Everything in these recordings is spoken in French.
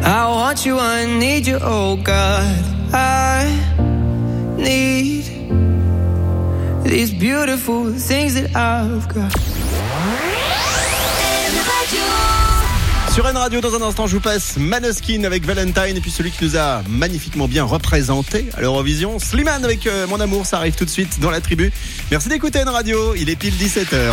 I want you, I need you, oh God. I need these beautiful things that I've got. Sur N Radio, dans un instant, je vous passe Maneskin avec Valentine et puis celui qui nous a magnifiquement bien représenté à l'Eurovision, Slimane avec Mon Amour, ça arrive tout de suite dans la tribu. Merci d'écouter N Radio, il est pile 17h.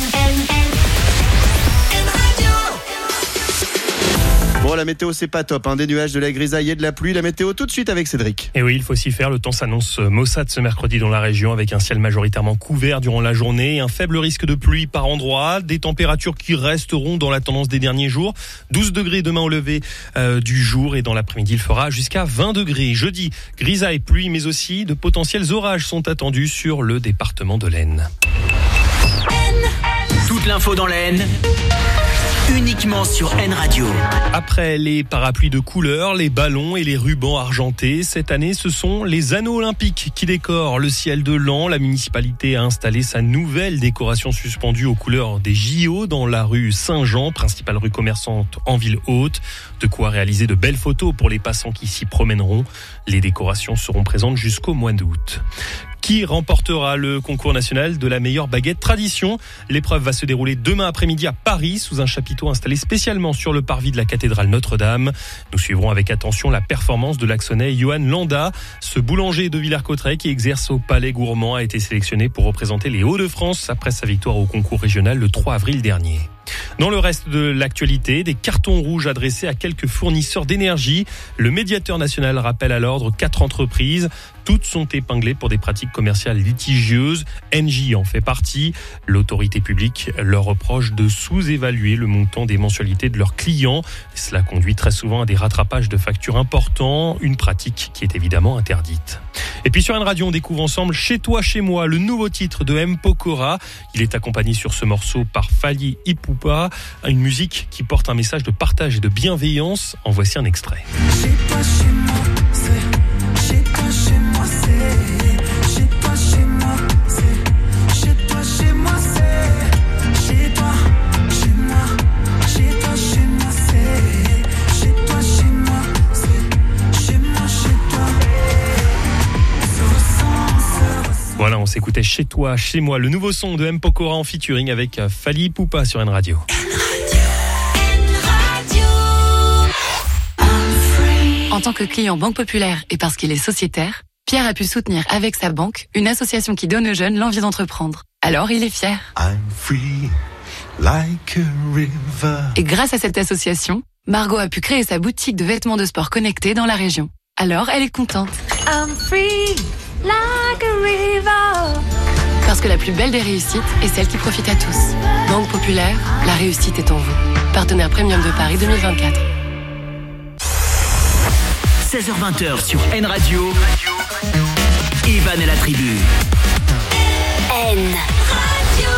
Bon, la météo, c'est pas top, hein. Des nuages, de la grisaille et de la pluie. La météo, tout de suite avec Cédric. Et oui, il faut s'y faire. Le temps s'annonce maussade ce mercredi dans la région avec un ciel majoritairement couvert durant la journée. Un faible risque de pluie par endroit. Des températures qui resteront dans la tendance des derniers jours. 12 degrés demain au lever du jour et dans l'après-midi, il fera jusqu'à 20 degrés. Jeudi, grisaille, pluie, mais aussi de potentiels orages sont attendus sur le département de l'Aisne. Toute l'info dans l'Aisne, uniquement sur N Radio. Après les parapluies de couleurs, les ballons et les rubans argentés, cette année, ce sont les anneaux olympiques qui décorent le ciel de Laon. La municipalité a installé sa nouvelle décoration suspendue aux couleurs des JO dans la rue Saint-Jean, principale rue commerçante en ville haute. De quoi réaliser de belles photos pour les passants qui s'y promèneront. Les décorations seront présentes jusqu'au mois d'août. Qui remportera le concours national de la meilleure baguette tradition? L'épreuve va se dérouler demain après-midi à Paris sous un chapiteau installé spécialement sur le parvis de la cathédrale Notre-Dame. Nous suivrons avec attention la performance de l'Axonnais Johan Landa. Ce boulanger de Villers-Cotterêts qui exerce au Palais Gourmand a été sélectionné pour représenter les Hauts-de-France après sa victoire au concours régional le 3 avril dernier. Dans le reste de l'actualité, des cartons rouges adressés à quelques fournisseurs d'énergie. Le médiateur national rappelle à l'ordre 4 entreprises. Toutes sont épinglées pour des pratiques commerciales litigieuses. Engie en fait partie. L'autorité publique leur reproche de sous-évaluer le montant des mensualités de leurs clients. Cela conduit très souvent à des rattrapages de factures importants, une pratique qui est évidemment interdite. Et puis sur N Radio, on découvre ensemble Chez toi, chez moi, le nouveau titre de M. Pokora. Il est accompagné sur ce morceau par Fali Ipupa, une musique qui porte un message de partage et de bienveillance. En voici un extrait. Chez toi, chez moi, c'est chez toi, chez moi, c'est chez toi, chez moi, c'est chez toi, chez moi, c'est chez toi, chez moi, chez toi, chez moi, c'est chez toi, chez moi, c'est chez moi, chez toi. Voilà, on s'écoutait Chez toi, chez moi, le nouveau son de M. Pokora en featuring avec Fali Ipupa sur N Radio. En tant que client Banque Populaire et parce qu'il est sociétaire, Pierre a pu soutenir avec sa banque une association qui donne aux jeunes l'envie d'entreprendre. Alors il est fier. I'm free, like a river. Et grâce à cette association, Margot a pu créer sa boutique de vêtements de sport connectés dans la région. Alors elle est contente. I'm free, like a river. Parce que la plus belle des réussites est celle qui profite à tous. Banque Populaire, la réussite est en vous. Partenaire premium de Paris 2024. 16h20 sur N Radio. Evan et la tribu. N Radio.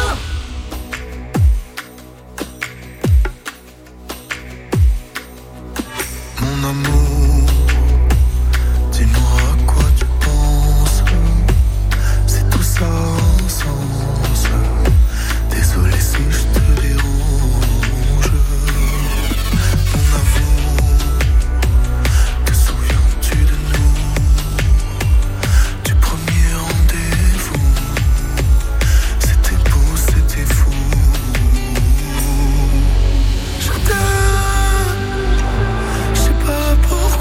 Mon amour, dis-moi à quoi tu penses. C'est tout ça en sens. Désolé si je te dérange. Mon amour, te souviens-tu de nous? Du premier rendez-vous. C'était beau, c'était fou. Je t'aime, je sais pas pourquoi.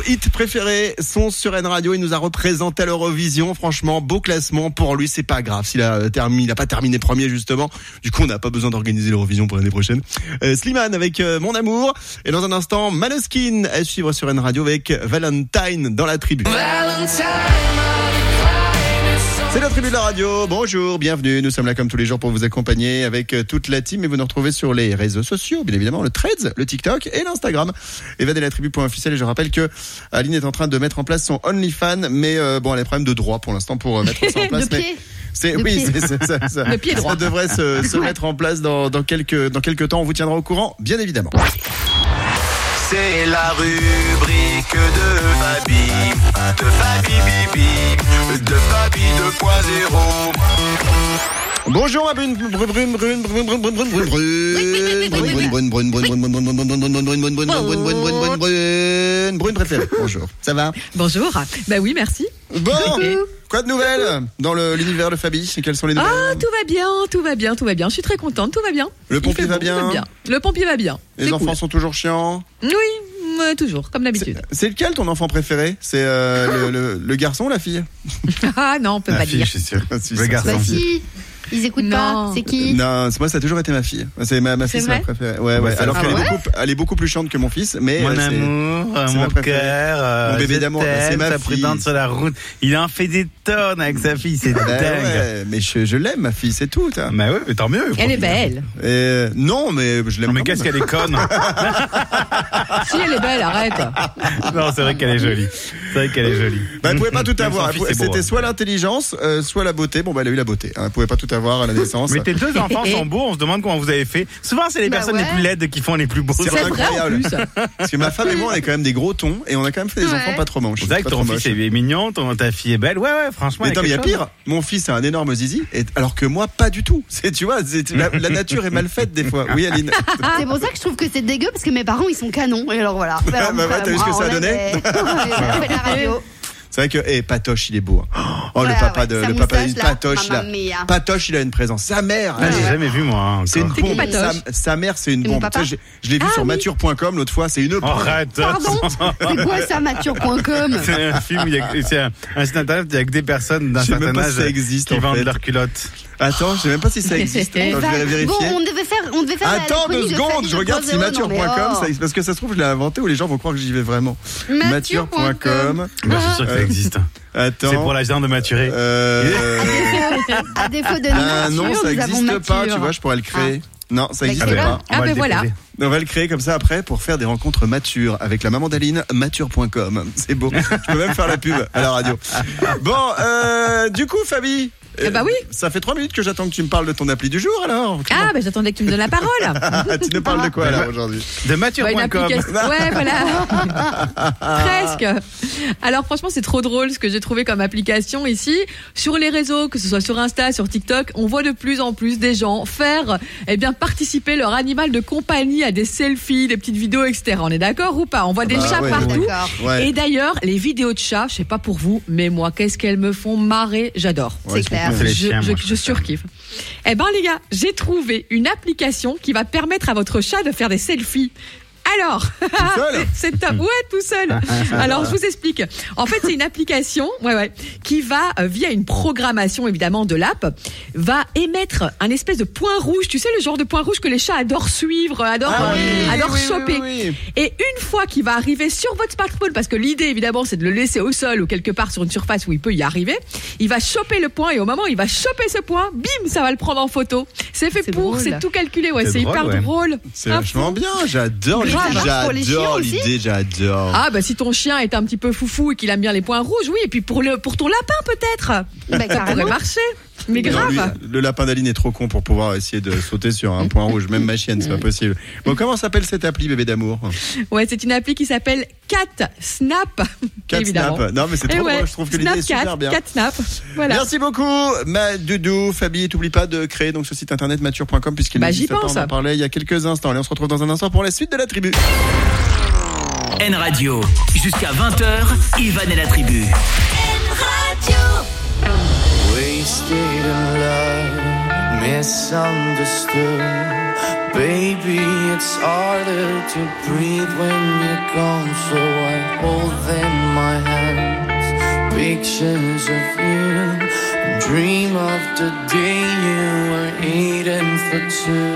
nos hits préférés sont sur N Radio. Il nous a représenté à l'Eurovision. Franchement, beau classement pour lui. C'est pas grave s'il a pas terminé premier justement. Du coup, on n'a pas besoin d'organiser l'Eurovision pour l'année prochaine. Slimane avec Mon Amour. Et dans un instant, Maneskin à suivre sur N Radio avec Valentine dans la tribu. C'est la tribu de la radio. Bonjour, bienvenue. Nous sommes là comme tous les jours pour vous accompagner avec toute la team et vous nous retrouvez sur les réseaux sociaux, bien évidemment, le Threads, le TikTok et l'Instagram. evanelattribu.officiel et je rappelle que Aline est en train de mettre en place son OnlyFans, mais bon, elle a des problèmes de droit pour l'instant pour mettre ça en place. De pied. Ça, Le pied droit. ça devrait se mettre en place dans quelques temps. On vous tiendra au courant, bien évidemment. C'est la rubrique de Fabi Bibi, de Fabi 2.0. Bonjour ma brune préférée. Bonjour. Ça va? Bonjour. Bah oui, merci. Bon. Quoi de nouvelles dans l'univers de Fabi? Quelles sont les nouvelles? Ah, tout va bien. Je suis très contente, tout va bien. Le pompier va bien. Le pompier va bien. Les enfants sont toujours chiants? Oui, toujours, comme d'habitude. C'est lequel ton enfant préféré? C'est le garçon ou la fille? Ah non, on peut pas dire. Je suis sûr. Le garçon. Si, ils écoutent pas. C'est qui? Non, moi ça a toujours été ma fille. C'est ma fille, c'est ma préférée. Ouais. Alors qu'elle elle est beaucoup plus chiante que mon fils, mais mon amour, mon cœur, mon bébé d'amour, c'est ma sa fille. prudente sur la route. Il en fait des tonnes avec sa fille, c'est dingue. Ouais, mais je l'aime ma fille, c'est tout. Mais ouais, mais tant mieux. Elle est belle. Non, mais je l'aime. Non, mais qu'est-ce qu'elle est conne. Si elle est belle, arrête. Non, c'est vrai qu'elle est jolie. Elle pouvait pas tout avoir. Fils, C'était soit l'intelligence, soit la beauté. Bon, elle a eu la beauté. Elle pouvait pas tout avoir à la naissance. Mais tes deux enfants sont beaux, on se demande comment vous avez fait. Souvent, c'est les personnes les plus laides qui font les plus beaux. C'est vrai, incroyable. en plus. Parce que ma femme et moi, on est quand même des gros tons et on a quand même fait des enfants pas trop moches. C'est vrai que ton fils est mignon, ta fille est belle. Ouais, franchement. Mais attends, il y a pire. Mon fils a un énorme zizi, alors que moi, pas du tout. Tu vois, la nature est mal faite des fois. Oui, Aline. C'est pour ça que je trouve que c'est dégueu parce que mes parents ils sont canons et alors voilà. T'as vu ce que ça a donné? On a fait la radio. C'est vrai que Patoche il est beau. Oh, le papa de Patoche là. Patoche il a une présence. Sa mère. J'ai jamais vu moi. C'est une bombe. Sa mère c'est une bombe. Je l'ai vu sur mature.com l'autre fois. C'est une bombe. Arrête. Pardon. C'est quoi ça mature.com? C'est un film. C'est un site internet. Il y a que des personnes d'un certain âge qui vendent leurs culottes. Attends, je sais même pas si ça existe. Je vais vérifier. Bon, on devait faire. Attends 2 secondes, je regarde si mature.com, parce que ça se trouve je l'ai inventé ou les gens vont croire que j'y vais vraiment. Mature.com. Je suis sûr que ça existe. Attends. C'est pour l'âge de maturer. À défaut de non, ça existe pas. Tu vois, je pourrais le créer. Non, ça existe pas. Voilà. On va le créer comme ça après pour faire des rencontres matures avec la maman d'Aline, mature.com. C'est beau. Je peux même faire la pub à la radio. Bon, du coup, Fabi. Bah oui. Ça fait 3 minutes que j'attends que tu me parles de ton appli du jour alors. J'attendais que tu me donnes la parole. Tu nous parles de quoi alors aujourd'hui? De mature.com. Ouais, voilà. Presque. Alors franchement, c'est trop drôle ce que j'ai trouvé comme application ici. Sur les réseaux, que ce soit sur Insta, sur TikTok, on voit de plus en plus des gens faire, participer leur animal de compagnie à des selfies, des petites vidéos, etc. On est d'accord ou pas? On voit des chats partout. Ouais. Et d'ailleurs, les vidéos de chats, je sais pas pour vous, mais moi, qu'est-ce qu'elles me font marrer? J'adore. C'est clair. Je surkiffe. Les gars, j'ai trouvé une application qui va permettre à votre chat de faire des selfies. Alors, c'est top. Ouais, tout seul. Alors, je vous explique. En fait, c'est une application, qui va, via une programmation évidemment de l'app, va émettre un espèce de point rouge. Tu sais, le genre de point rouge que les chats adorent suivre, adorent choper. Oui. Et une fois qu'il va arriver sur votre smartphone, parce que l'idée évidemment, c'est de le laisser au sol ou quelque part sur une surface où il peut y arriver, il va choper le point et au moment où il va choper ce point, bim, ça va le prendre en photo. C'est fait pour, c'est tout calculé. Ouais, c'est hyper drôle. C'est vachement bien. J'adore l'idée, j'adore. Ah si ton chien est un petit peu foufou et qu'il aime bien les points rouges, oui, et puis pour ton lapin peut-être. Ça pourrait marcher. Mais grave. Non, le lapin d'Aline est trop con pour pouvoir essayer de sauter sur un point rouge. Même ma chienne, c'est pas possible. Bon, comment s'appelle cette appli, bébé d'amour? Ouais, c'est une appli qui s'appelle Cat Snap. Cat Snap. Non, mais c'est trop drôle. Je trouve que l'idée est super bien. Cat Snap. Voilà. Merci beaucoup, ma doudou. Fabi, t'oublies pas de créer donc ce site internet mature.com puisqu'il j'y pense. On en parlait il y a quelques instants. Allez, on se retrouve dans un instant pour la suite de la tribu. N Radio, jusqu'à 20h, Ivan et la tribu. N Radio. Wasted in love, misunderstood, Baby, it's harder to breathe when you're gone, so I hold in my hands pictures of you. Dream of the day you were eating for two.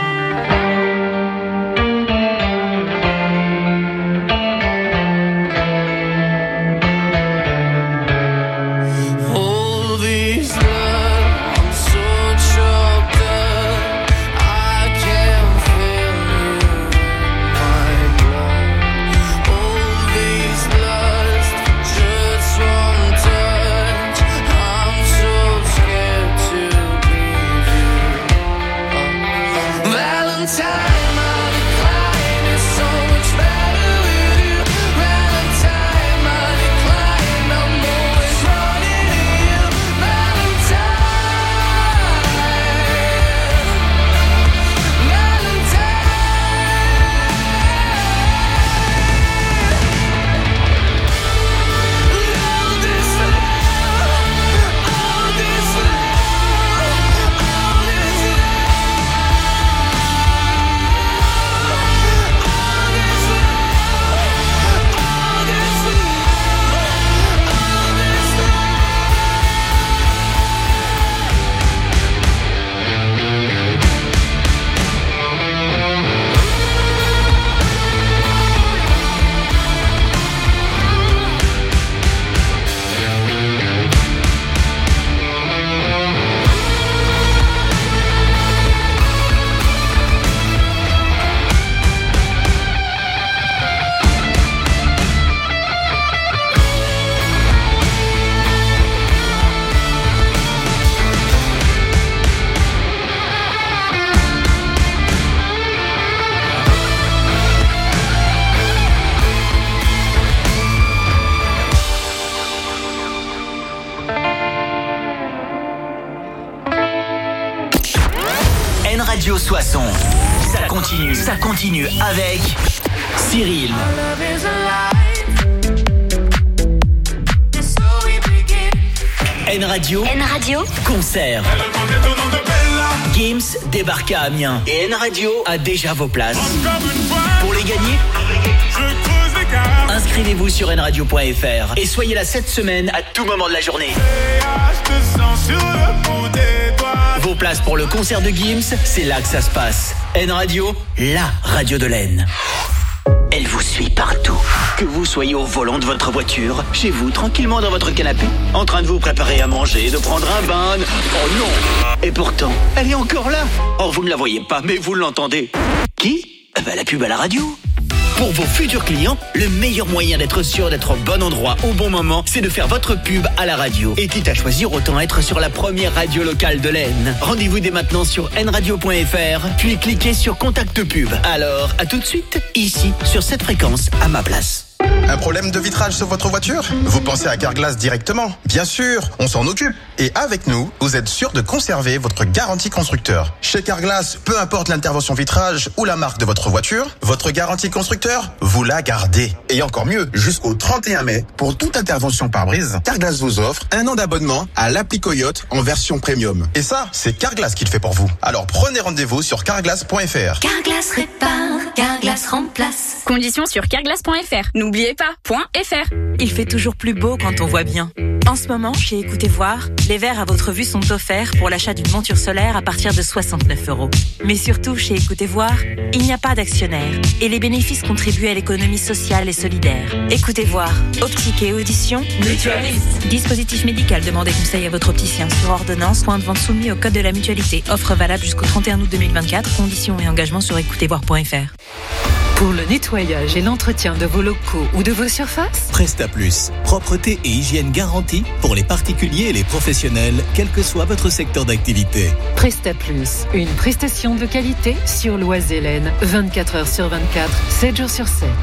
Radio Soissons. Ça continue avec Cyril. N Radio. Concert. Gims débarque à Amiens. Et N Radio a déjà vos places. Pour les gagner, inscrivez-vous sur nradio.fr et soyez là cette semaine à tout moment de la journée. Vos places pour le concert de Gims, c'est là que ça se passe. N Radio, la radio de l'Aisne. Elle vous suit partout. Que vous soyez au volant de votre voiture, chez vous, tranquillement dans votre canapé, en train de vous préparer à manger, de prendre un bain. Oh non! Et pourtant, elle est encore là. Oh, vous ne la voyez pas, mais vous l'entendez. Qui? La pub à la radio. Pour vos futurs clients, le meilleur moyen d'être sûr d'être au bon endroit au bon moment, c'est de faire votre pub à la radio. Et quitte à choisir, autant être sur la première radio locale de l'Aisne. Rendez-vous dès maintenant sur nradio.fr, puis cliquez sur Contact Pub. Alors, à tout de suite, ici, sur cette fréquence, à ma place. Un problème de vitrage sur votre voiture? Vous pensez à Carglass directement? Bien sûr, on s'en occupe. Et avec nous, vous êtes sûr de conserver votre garantie constructeur. Chez Carglass, peu importe l'intervention vitrage ou la marque de votre voiture, votre garantie constructeur, vous la gardez. Et encore mieux, jusqu'au 31 mai, pour toute intervention pare-brise, Carglass vous offre 1 an d'abonnement à l'appli Coyote en version premium. Et ça, c'est Carglass qui le fait pour vous. Alors prenez rendez-vous sur carglass.fr. Carglass répare, Carglass remplace. Conditions sur carglass.fr. N'oubliez pas, .fr. Il fait toujours plus beau quand on voit bien. En ce moment, chez Écoutez Voir, les verres à votre vue sont offerts pour l'achat d'une monture solaire à partir de 69 €. Mais surtout, chez Écoutez Voir, il n'y a pas d'actionnaire et les bénéfices contribuent à l'économie sociale et solidaire. Écoutez Voir, optique et audition, mutualiste. Dispositif médical, demandez conseil à votre opticien sur ordonnance, point de vente soumis au code de la mutualité. Offre valable jusqu'au 31 août 2024. Conditions et engagements sur écoutezvoir.fr. Pour le nettoyage et l'entretien de vos locaux ou de vos surfaces, Presta Plus, propreté et hygiène garantie pour les particuliers et les professionnels, quel que soit votre secteur d'activité. Presta Plus, une prestation de qualité sur l'Oise-et-Laisne, 24 heures sur 24, 7 jours sur 7.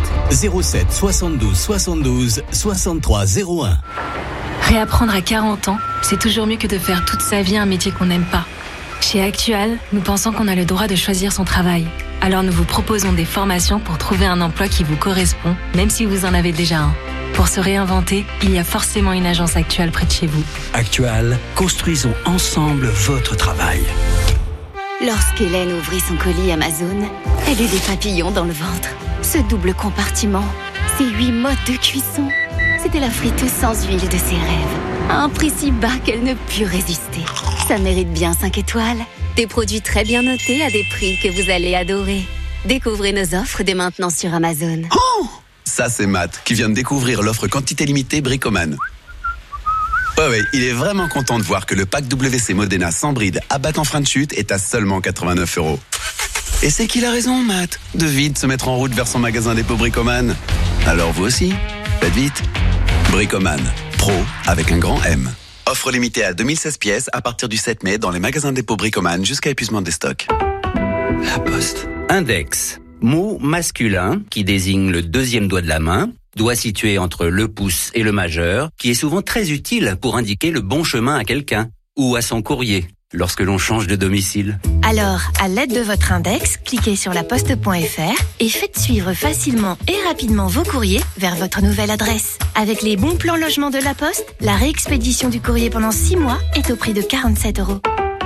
07 72 72 63 01. Réapprendre à 40 ans, c'est toujours mieux que de faire toute sa vie un métier qu'on n'aime pas. Chez Actual, nous pensons qu'on a le droit de choisir son travail. Alors nous vous proposons des formations pour trouver un emploi qui vous correspond, même si vous en avez déjà un. Pour se réinventer, il y a forcément une agence Actual près de chez vous. Actual, construisons ensemble votre travail. Lorsqu'Hélène ouvrit son colis Amazon, elle eut des papillons dans le ventre. Ce double compartiment, ces 8 modes de cuisson, c'était la friteuse sans huile de ses rêves. À un prix si bas qu'elle ne put résister. Ça mérite bien 5 étoiles. Des produits très bien notés à des prix que vous allez adorer. Découvrez nos offres dès maintenant sur Amazon. Oh, ça c'est Matt, qui vient de découvrir l'offre quantité limitée Bricoman. Ouais, il est vraiment content de voir que le pack WC Modena sans bride à batte en frein de chute est à seulement 89 €. Et c'est qu'il a raison, Matt, de vite se mettre en route vers son magasin dépôt Bricoman. Alors vous aussi, faites vite. Bricoman, pro avec un grand M. Offre limitée à 2016 pièces à partir du 7 mai dans les magasins dépôt Bricoman jusqu'à épuisement des stocks. La Poste. Index, mot masculin qui désigne le deuxième doigt de la main, doigt situé entre le pouce et le majeur, qui est souvent très utile pour indiquer le bon chemin à quelqu'un ou à son courrier lorsque l'on change de domicile. Alors, à l'aide de votre index, cliquez sur laposte.fr et faites suivre facilement et rapidement vos courriers vers votre nouvelle adresse. Avec les bons plans logement de La Poste, la réexpédition du courrier pendant 6 mois est au prix de 47 €.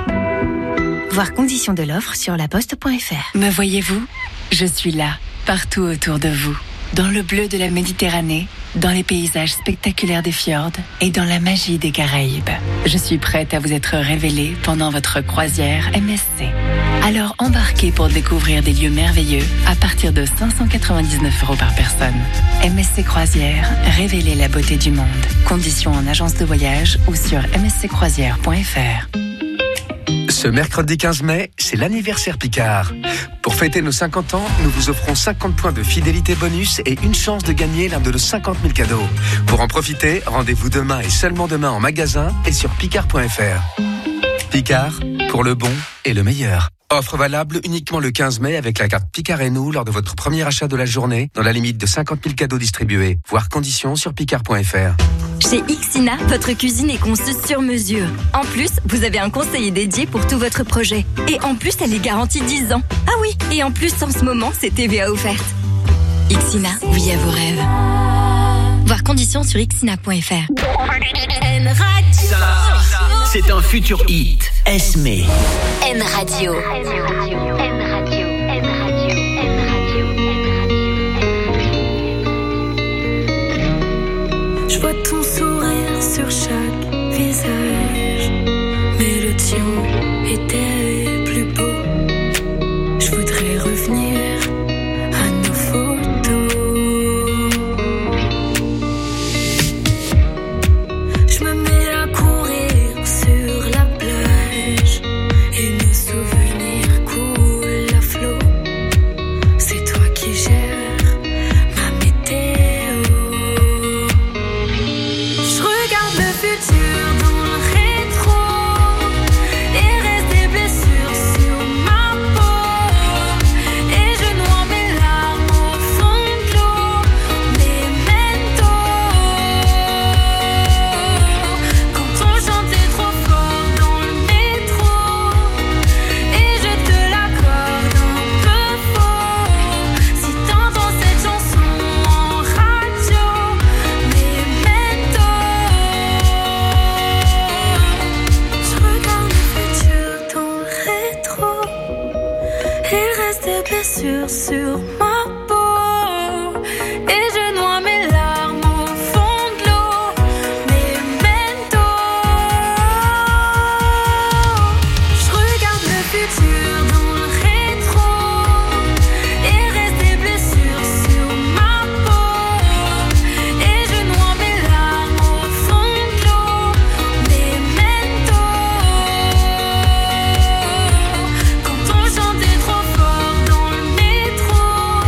Voir conditions de l'offre sur laposte.fr. Me voyez-vous ? Je suis là, partout autour de vous. Dans le bleu de la Méditerranée, dans les paysages spectaculaires des fjords et dans la magie des Caraïbes. Je suis prête à vous être révélée pendant votre croisière MSC. Alors embarquez pour découvrir des lieux merveilleux à partir de 599 € par personne. MSC Croisière, révélez la beauté du monde. Conditions en agence de voyage ou sur msccroisière.fr. Ce mercredi 15 mai, c'est l'anniversaire Picard. Pour fêter nos 50 ans, nous vous offrons 50 points de fidélité bonus et une chance de gagner l'un de nos 50 000 cadeaux. Pour en profiter, rendez-vous demain et seulement demain en magasin et sur picard.fr. Picard, pour le bon et le meilleur. Offre valable uniquement le 15 mai avec la carte Picard et nous lors de votre premier achat de la journée dans la limite de 50 000 cadeaux distribués. Voir conditions sur picard.fr. Chez Ixina, votre cuisine est conçue sur mesure. En plus, vous avez un conseiller dédié pour tout votre projet. Et en plus, elle est garantie 10 ans. Ah oui, et en plus, en ce moment, c'est TVA offerte. Ixina, oui à vos rêves. Voir conditions sur ixina.fr. Ça, c'est un futur hit. Esme. N Radio. Je vois ton sourire sur chaque visage, mais le tien était plus beau. Je voudrais revenir à nos photos. Je me mets à courir sur la plage et nos souvenirs coulent à flot. C'est toi qui gères ma météo. Je regarde le futur dans le rétro et reste des blessures sur ma peau. Et je noie mes larmes au fond de l'eau. Memento. Quand on chantait trop fort dans le métro et je te l'accorde un peu faux. Si t'entends cette chanson en radio, Memento. Je regarde le futur dans le rétro. Il reste des blessures sur ma peau. Et je noie mes larmes au fond de l'eau. Memento. Je regarde le futur dans le rétro. Il reste des blessures sur ma peau. Et je noie mes larmes au fond de l'eau. Memento. Quand on chantait trop fort dans le métro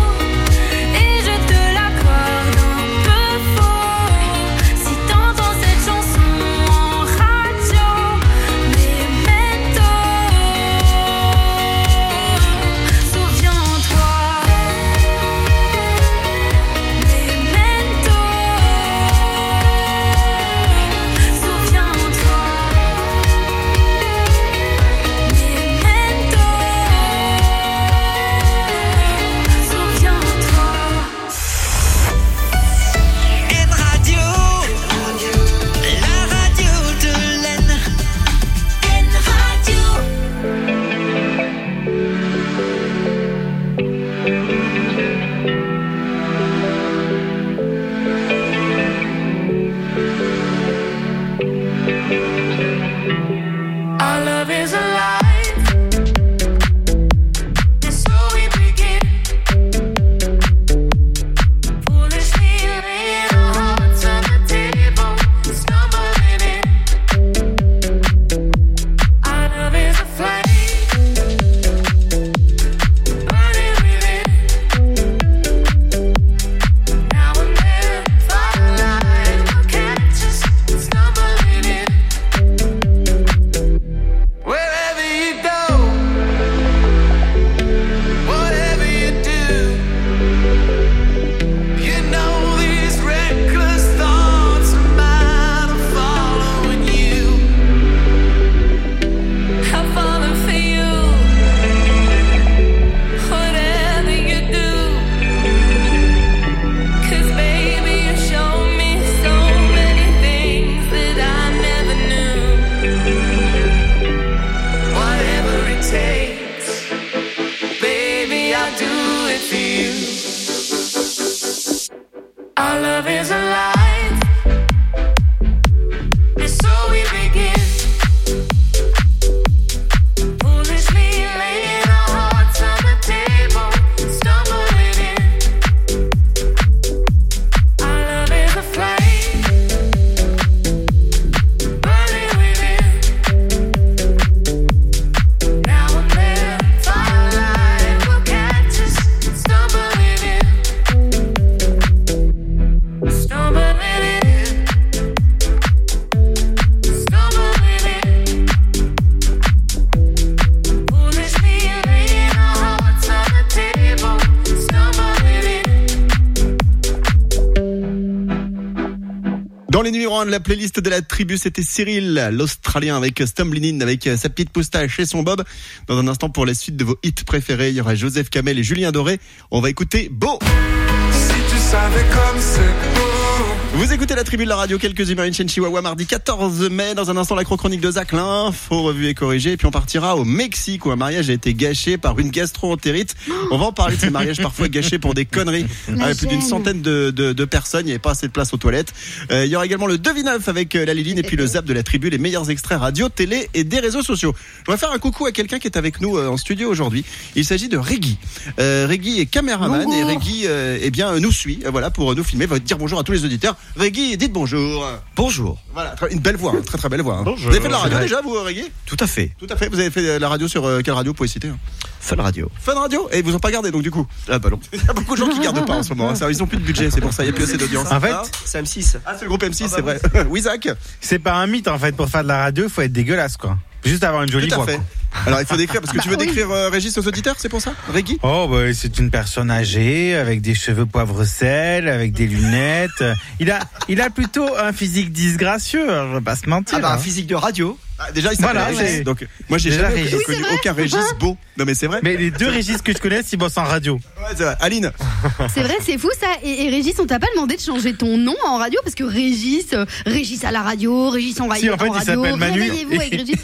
les numéros 1 de la playlist de la tribu, c'était Cyril, l'Australien avec Stumbling In, avec sa petite moustache et son bob. Dans un instant, pour la suite de vos hits préférés, il y aura Joseph Kamel et Julien Doré. On va écouter Beau. Si tu savais comme c'est beau. Vous écoutez la tribu de la radio, quelques humains, une chaîne Chihuahua, mardi 14 mai. Dans un instant, la chronique de Zach, l'info revue et corrigée. Et puis on partira au Mexique où un mariage a été gâché par une gastro-entérite. On va en parler de ces mariages parfois gâchés pour des conneries. Avec plus d'une centaine de personnes, il n'y avait pas assez de place aux toilettes. Il y aura également le devineuf avec la Liline et puis le zap de la tribu, les meilleurs extraits radio, télé et des réseaux sociaux. Je vais faire un coucou à quelqu'un qui est avec nous en studio aujourd'hui. Il s'agit de Reggie. Reggie est caméraman. Bonjour. Et Reggie nous suit voilà, pour nous filmer, va dire bonjour à tous les auditeurs. Reggie, dites bonjour. Bonjour. Voilà, une belle voix, très très belle voix. Bonjour. Vous avez fait de la radio déjà, vous, Reggie ? Tout à fait. Tout à fait. Vous avez fait la radio sur quelle radio, vous pouvez citer ? Fun Radio. Fun Radio ? Et ils vous ont pas gardé donc du coup ? Ah bah non. Il y a beaucoup de gens qui gardent pas en ce moment. Ils ont plus de budget, c'est pour ça, il n'y a plus assez d'audience. En fait, c'est M6. Ah, c'est le groupe M6, c'est vrai. Oui, Zach ? C'est pas un mythe en fait, pour faire de la radio, il faut être dégueulasse quoi. Juste avoir une jolie voix. Tout à fait. Alors il faut décrire, parce que tu veux décrire Régis aux auditeurs, c'est pour ça, Reggie ? Oh bah c'est une personne âgée, avec des cheveux poivre sel, avec des lunettes. Il a plutôt un physique disgracieux, je vais pas se mentir. Ah bah un physique de radio. Ah, déjà il s'appelle Régis, donc moi j'ai jamais connu aucun Régis beau. Non mais c'est vrai. Mais les deux Régis que je connais, ils bossent en radio. Ouais, c'est vrai. Aline. C'est vrai, c'est fou ça. Et Régis, on t'a pas demandé de changer ton nom en radio parce que Régis à la radio, Régis en radio. Si en fait il s'appelle Manu. Réveillez-vous avec Régis.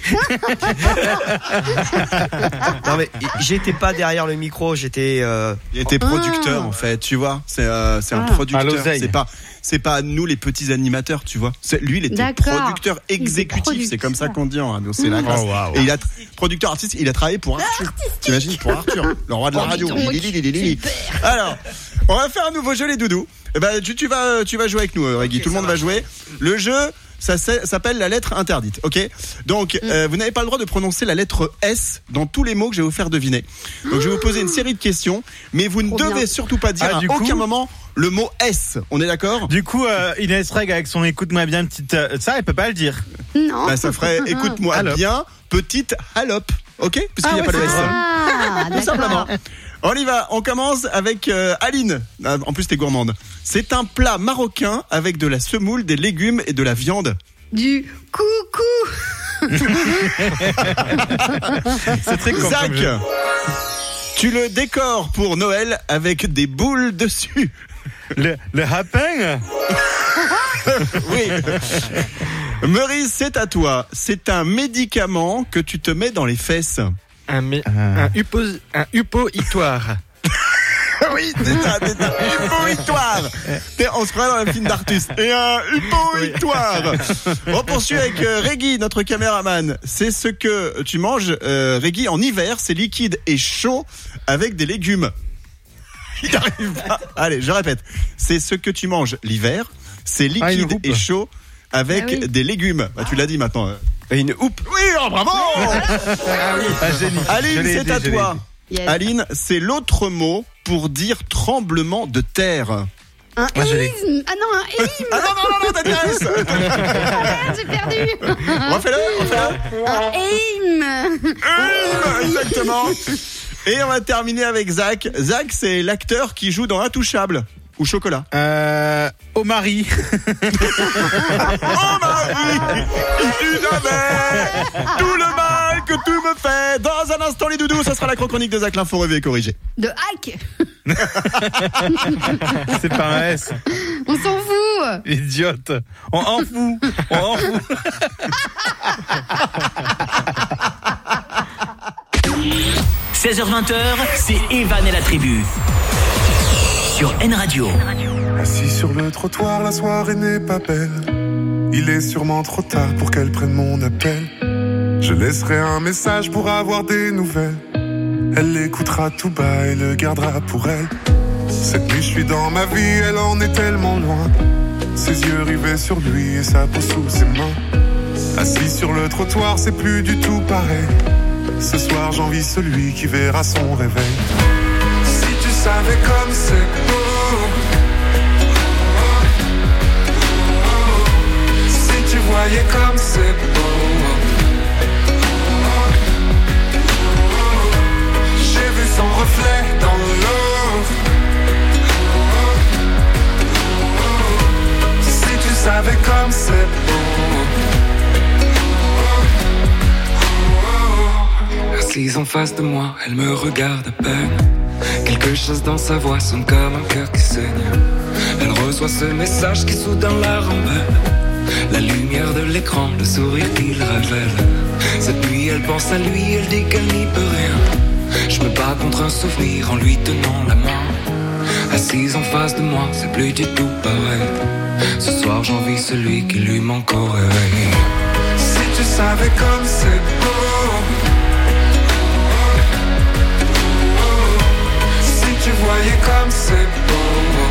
Non mais j'étais pas derrière le micro, j'étais. Il était producteur en fait, tu vois. C'est un producteur. C'est pas nous les petits animateurs, tu vois. Lui, il était producteur exécutif. C'est comme ça qu'on dit en radio. C'est la classe. Et il a producteur artiste. Il a travaillé pour Arthur. T'imagines, pour Arthur, le roi de la radio. Alors, on va faire un nouveau jeu les doudous. Eh ben, tu vas jouer avec nous, Reggie. Tout le monde va jouer. Le jeu. Ça s'appelle la lettre interdite, ok ? Donc, vous n'avez pas le droit de prononcer la lettre S dans tous les mots que je vais vous faire deviner. Donc, je vais vous poser une série de questions, mais vous ne devez surtout pas dire à aucun moment le mot S. On est d'accord ? Du coup, Inès Reg avec son écoute-moi bien petite... ça, elle peut pas le dire. Non. Bah, ça ferait écoute-moi bien petite halope, ok ? Puisqu'il n'y a pas de S. Tout simplement. On y va, on commence avec Aline. En plus, t'es gourmande. C'est un plat marocain avec de la semoule, des légumes et de la viande. Du coucou. C'est très con. Zach, tu le décores pour Noël avec des boules dessus. Le rapin. Oui. Maurice, c'est à toi. C'est un médicament que tu te mets dans les fesses. Un upoitoire. Oui, c'est un upoitoire. On se croit dans un film d'Artus. Et un upoitoire. On poursuit avec Reggie, notre caméraman. C'est ce que tu manges, Reggie, en hiver. C'est liquide et chaud avec des légumes. Il n'arrive pas. Allez, je répète. C'est ce que tu manges l'hiver. C'est liquide et chaud avec des légumes. Bah, tu l'as dit maintenant. Une houppe. Oui, oh, bravo. Aline, c'est à toi. Yes. Aline, c'est l'autre mot pour dire tremblement de terre. Un élisme. Ah non, un élisme. Ah non, t'as dit S. J'ai perdu. Refais-le. Un élisme. Exactement. Et on va terminer avec Zach. Zach, c'est l'acteur qui joue dans Intouchable. Ou Chocolat. Omari. Omari, tu savais tout le mal que tu me fais. Dans un instant, les doudous, ça sera la chronique de Zach, l'info revue et corrigée. De hack. C'est pas un S. On s'en fout. Idiote. On en fout. 16h20, c'est Evan et la tribu. Sur N Radio. Assis sur le trottoir, la soirée n'est pas belle. Il est sûrement trop tard pour qu'elle prenne mon appel. Je laisserai un message pour avoir des nouvelles. Elle l'écoutera tout bas et le gardera pour elle. Cette nuit je suis dans ma vie, elle en est tellement loin. Ses yeux rivés sur lui et sa peau sous ses mains. Assis sur le trottoir, c'est plus du tout pareil. Ce soir j'envie celui qui verra son réveil. Si tu savais comme c'est beau. Si tu voyais comme c'est beau. J'ai vu son reflet dans l'eau. Si tu savais comme c'est Assise en face de moi, elle me regarde à peine. Quelque chose dans sa voix sonne comme un cœur qui saigne. Elle reçoit ce message qui soudain la rembelle. La lumière de l'écran, le sourire qu'il révèle. Cette nuit elle pense à lui, elle dit qu'elle n'y peut rien. Je me bats contre un souvenir en lui tenant la main. Assise en face de moi, c'est plus du tout pareil. Ce soir j'envie celui qui lui manque au réveil. Si tu savais comme c'est beau, si tu voyais comme c'est beau,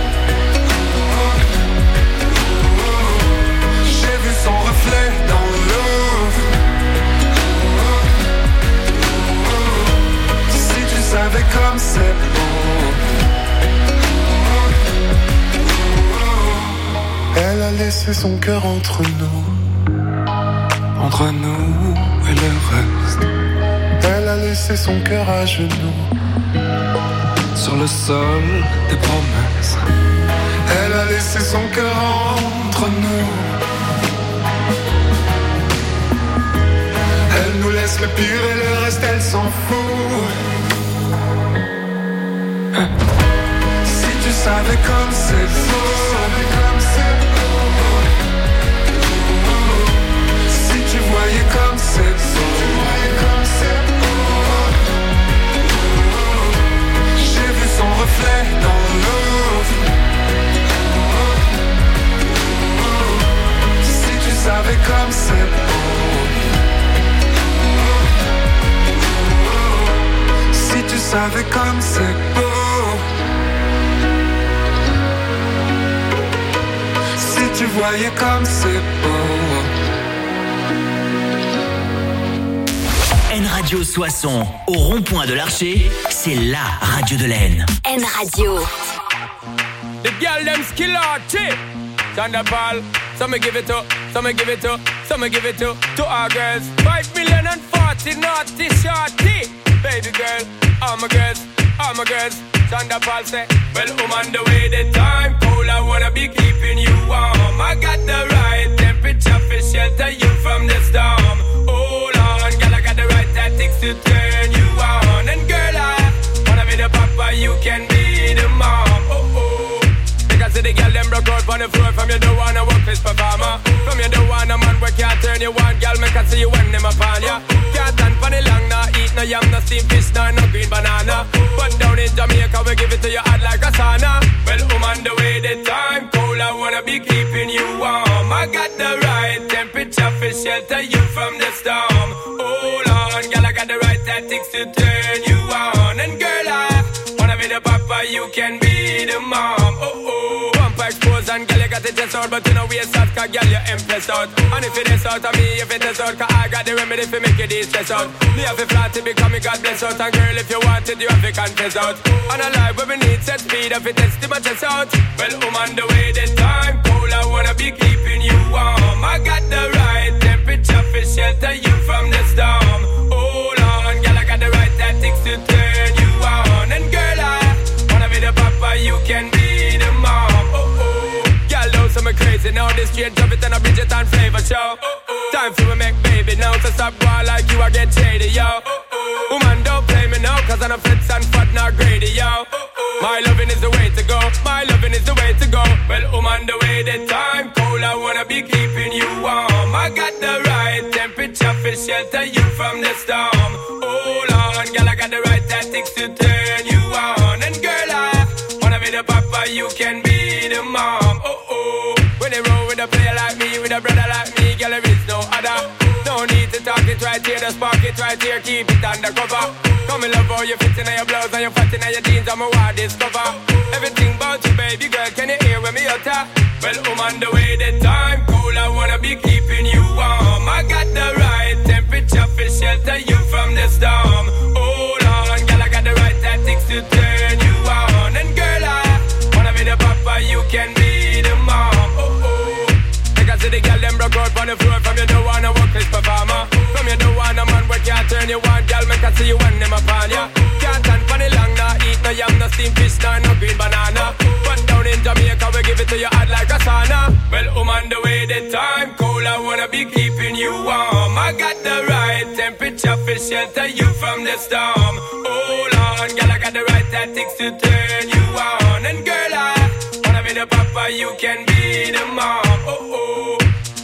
j'ai vu son reflet dans l'eau. Si tu savais comme c'est beau. Elle a laissé son cœur entre nous et le reste. Elle a laissé son cœur à genoux, sur le sol des promesses. Elle a laissé son cœur entre nous. Elle nous laisse le pire et le reste elle s'en fout. Si tu savais comme c'est beau, si tu voyais comme c'est beau, j'ai vu son reflet dans l'eau. Si tu savais comme c'est beau, si tu savais comme c'est beau, si tu voyais comme c'est beau. N Radio Soissons, au rond-point de l'Archer, c'est la radio de l'Aisne. N Radio. The girl them skill arty. Thunderball, some me give it up, some me give it up, some me give it up to our girls. 5,040,000 naughty shorty. Baby girl, all my girls, all my girls. Thunderball say, well, on the way the time cold, I wanna be keeping you warm. I got the right temperature for shelter you from the storm. Hold on, girl, I got the right tactics to turn you on. And girl, I wanna be the papa, you can be the mom. Because the girl them broke out on the floor. From you don't wanna work this performer. From you don't wanna man where can't turn you on. Girl, make I see you when them upon ya. Can't stand for the long, nah eat no yam, no steamed fish, no green banana. But down in Jamaica we give it to you hot like a sauna. Well, on the way the time cold, I wanna be keeping you warm. I got the right temperature for shelter you from the storm. Hold on, girl, I got the right tactics to turn you on. And girl, I wanna be the papa, you can be the mom. Expose and girl, you got it just out, but you know we soft, cause girl, you impressed out. And if it is out of me, if it is out, cause I got the remedy for make you de-stress out. Me have a flat to become a God bless out. And girl, if you want it, you have to confess out. And a life where we need set speed, if it is to my chest out. Well, on the way the time cold, I wanna be keeping you warm. I got the right temperature for shelter you from the storm. Hold on, girl, I got the right tactics to turn you on. And girl, I wanna be the papa, you can be the mom. So me crazy now, this straight drop it and a Bridget and flavor show. Time for me make baby now, so stop going like you, I get shady, yo. Woman, don't play me now, cause I'm a fits and fat, not greedy, yo. My loving is the way to go, my loving is the way to go. Well, on the way the time cold, I wanna be keeping you warm. I got the right temperature for shelter you from the storm. Hold on, girl, I got the right tactics to turn you on. And girl, I wanna be the papa, you can be the mom. When they roll with a player like me, with a brother like me, girl, there is no other. No need to talk it right here, just spark it right here, keep it undercover. Come and love how you fit in your blouse and you fat in your jeans, I'm a wild discover. Everything about you, baby girl, can you hear when me utter? Well, I'm on the way, the time cold, I wanna be keeping you warm. I got the right temperature for shelter you from the storm. Hold on, girl, I got the right tactics to turn you on. And girl, I wanna be the papa, you can be the mom. See the girl them broke out on the floor. From you don't wanna work this performer. From you don't wanna man where can't turn you on. Girl, make I see you when them upon ya. Can't stand for the long, nah eat no yam, no steamed fish, no green banana. But down in Jamaica we give it to you hot like a sauna. Well, I'm on the way the time cold, I wanna be keeping you warm. I got the right temperature for shelter you from the storm. Hold on, girl, I got the right tactics to turn you on. And girl, I wanna be the papa, you can be the mom. Oh, oh.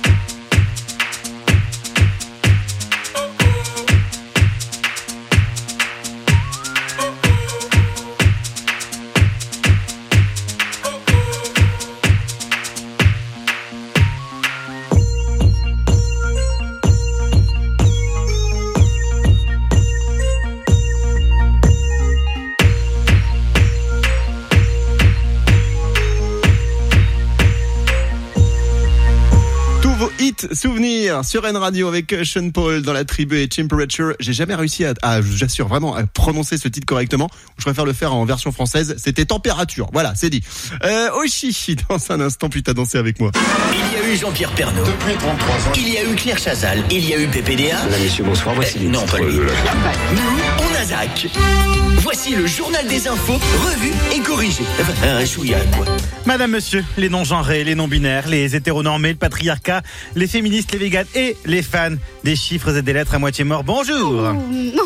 Souvenir sur N Radio avec Sean Paul dans la tribu et Temperature. J'ai jamais réussi j'assure vraiment, à prononcer ce titre correctement. Je préfère le faire en version française. C'était Température. Voilà, c'est dit. Oshi, dans un instant, puis t'as dansé avec moi. Il y a eu Jean-Pierre Pernaut. Depuis 33 ans. Il y a eu Claire Chazal. Il y a eu PPDA. Là, messieurs, bonsoir. Voici les non, pas lui. de la... Nous, on a Zach. Voici le journal des infos, revu et corrigé. Un chouïa, quoi. Madame, monsieur, les non-genrés, les non-binaires, les hétéronormés, le patriarcat, les féministes, les véganes et les fans des chiffres et des lettres à moitié morts. Bonjour.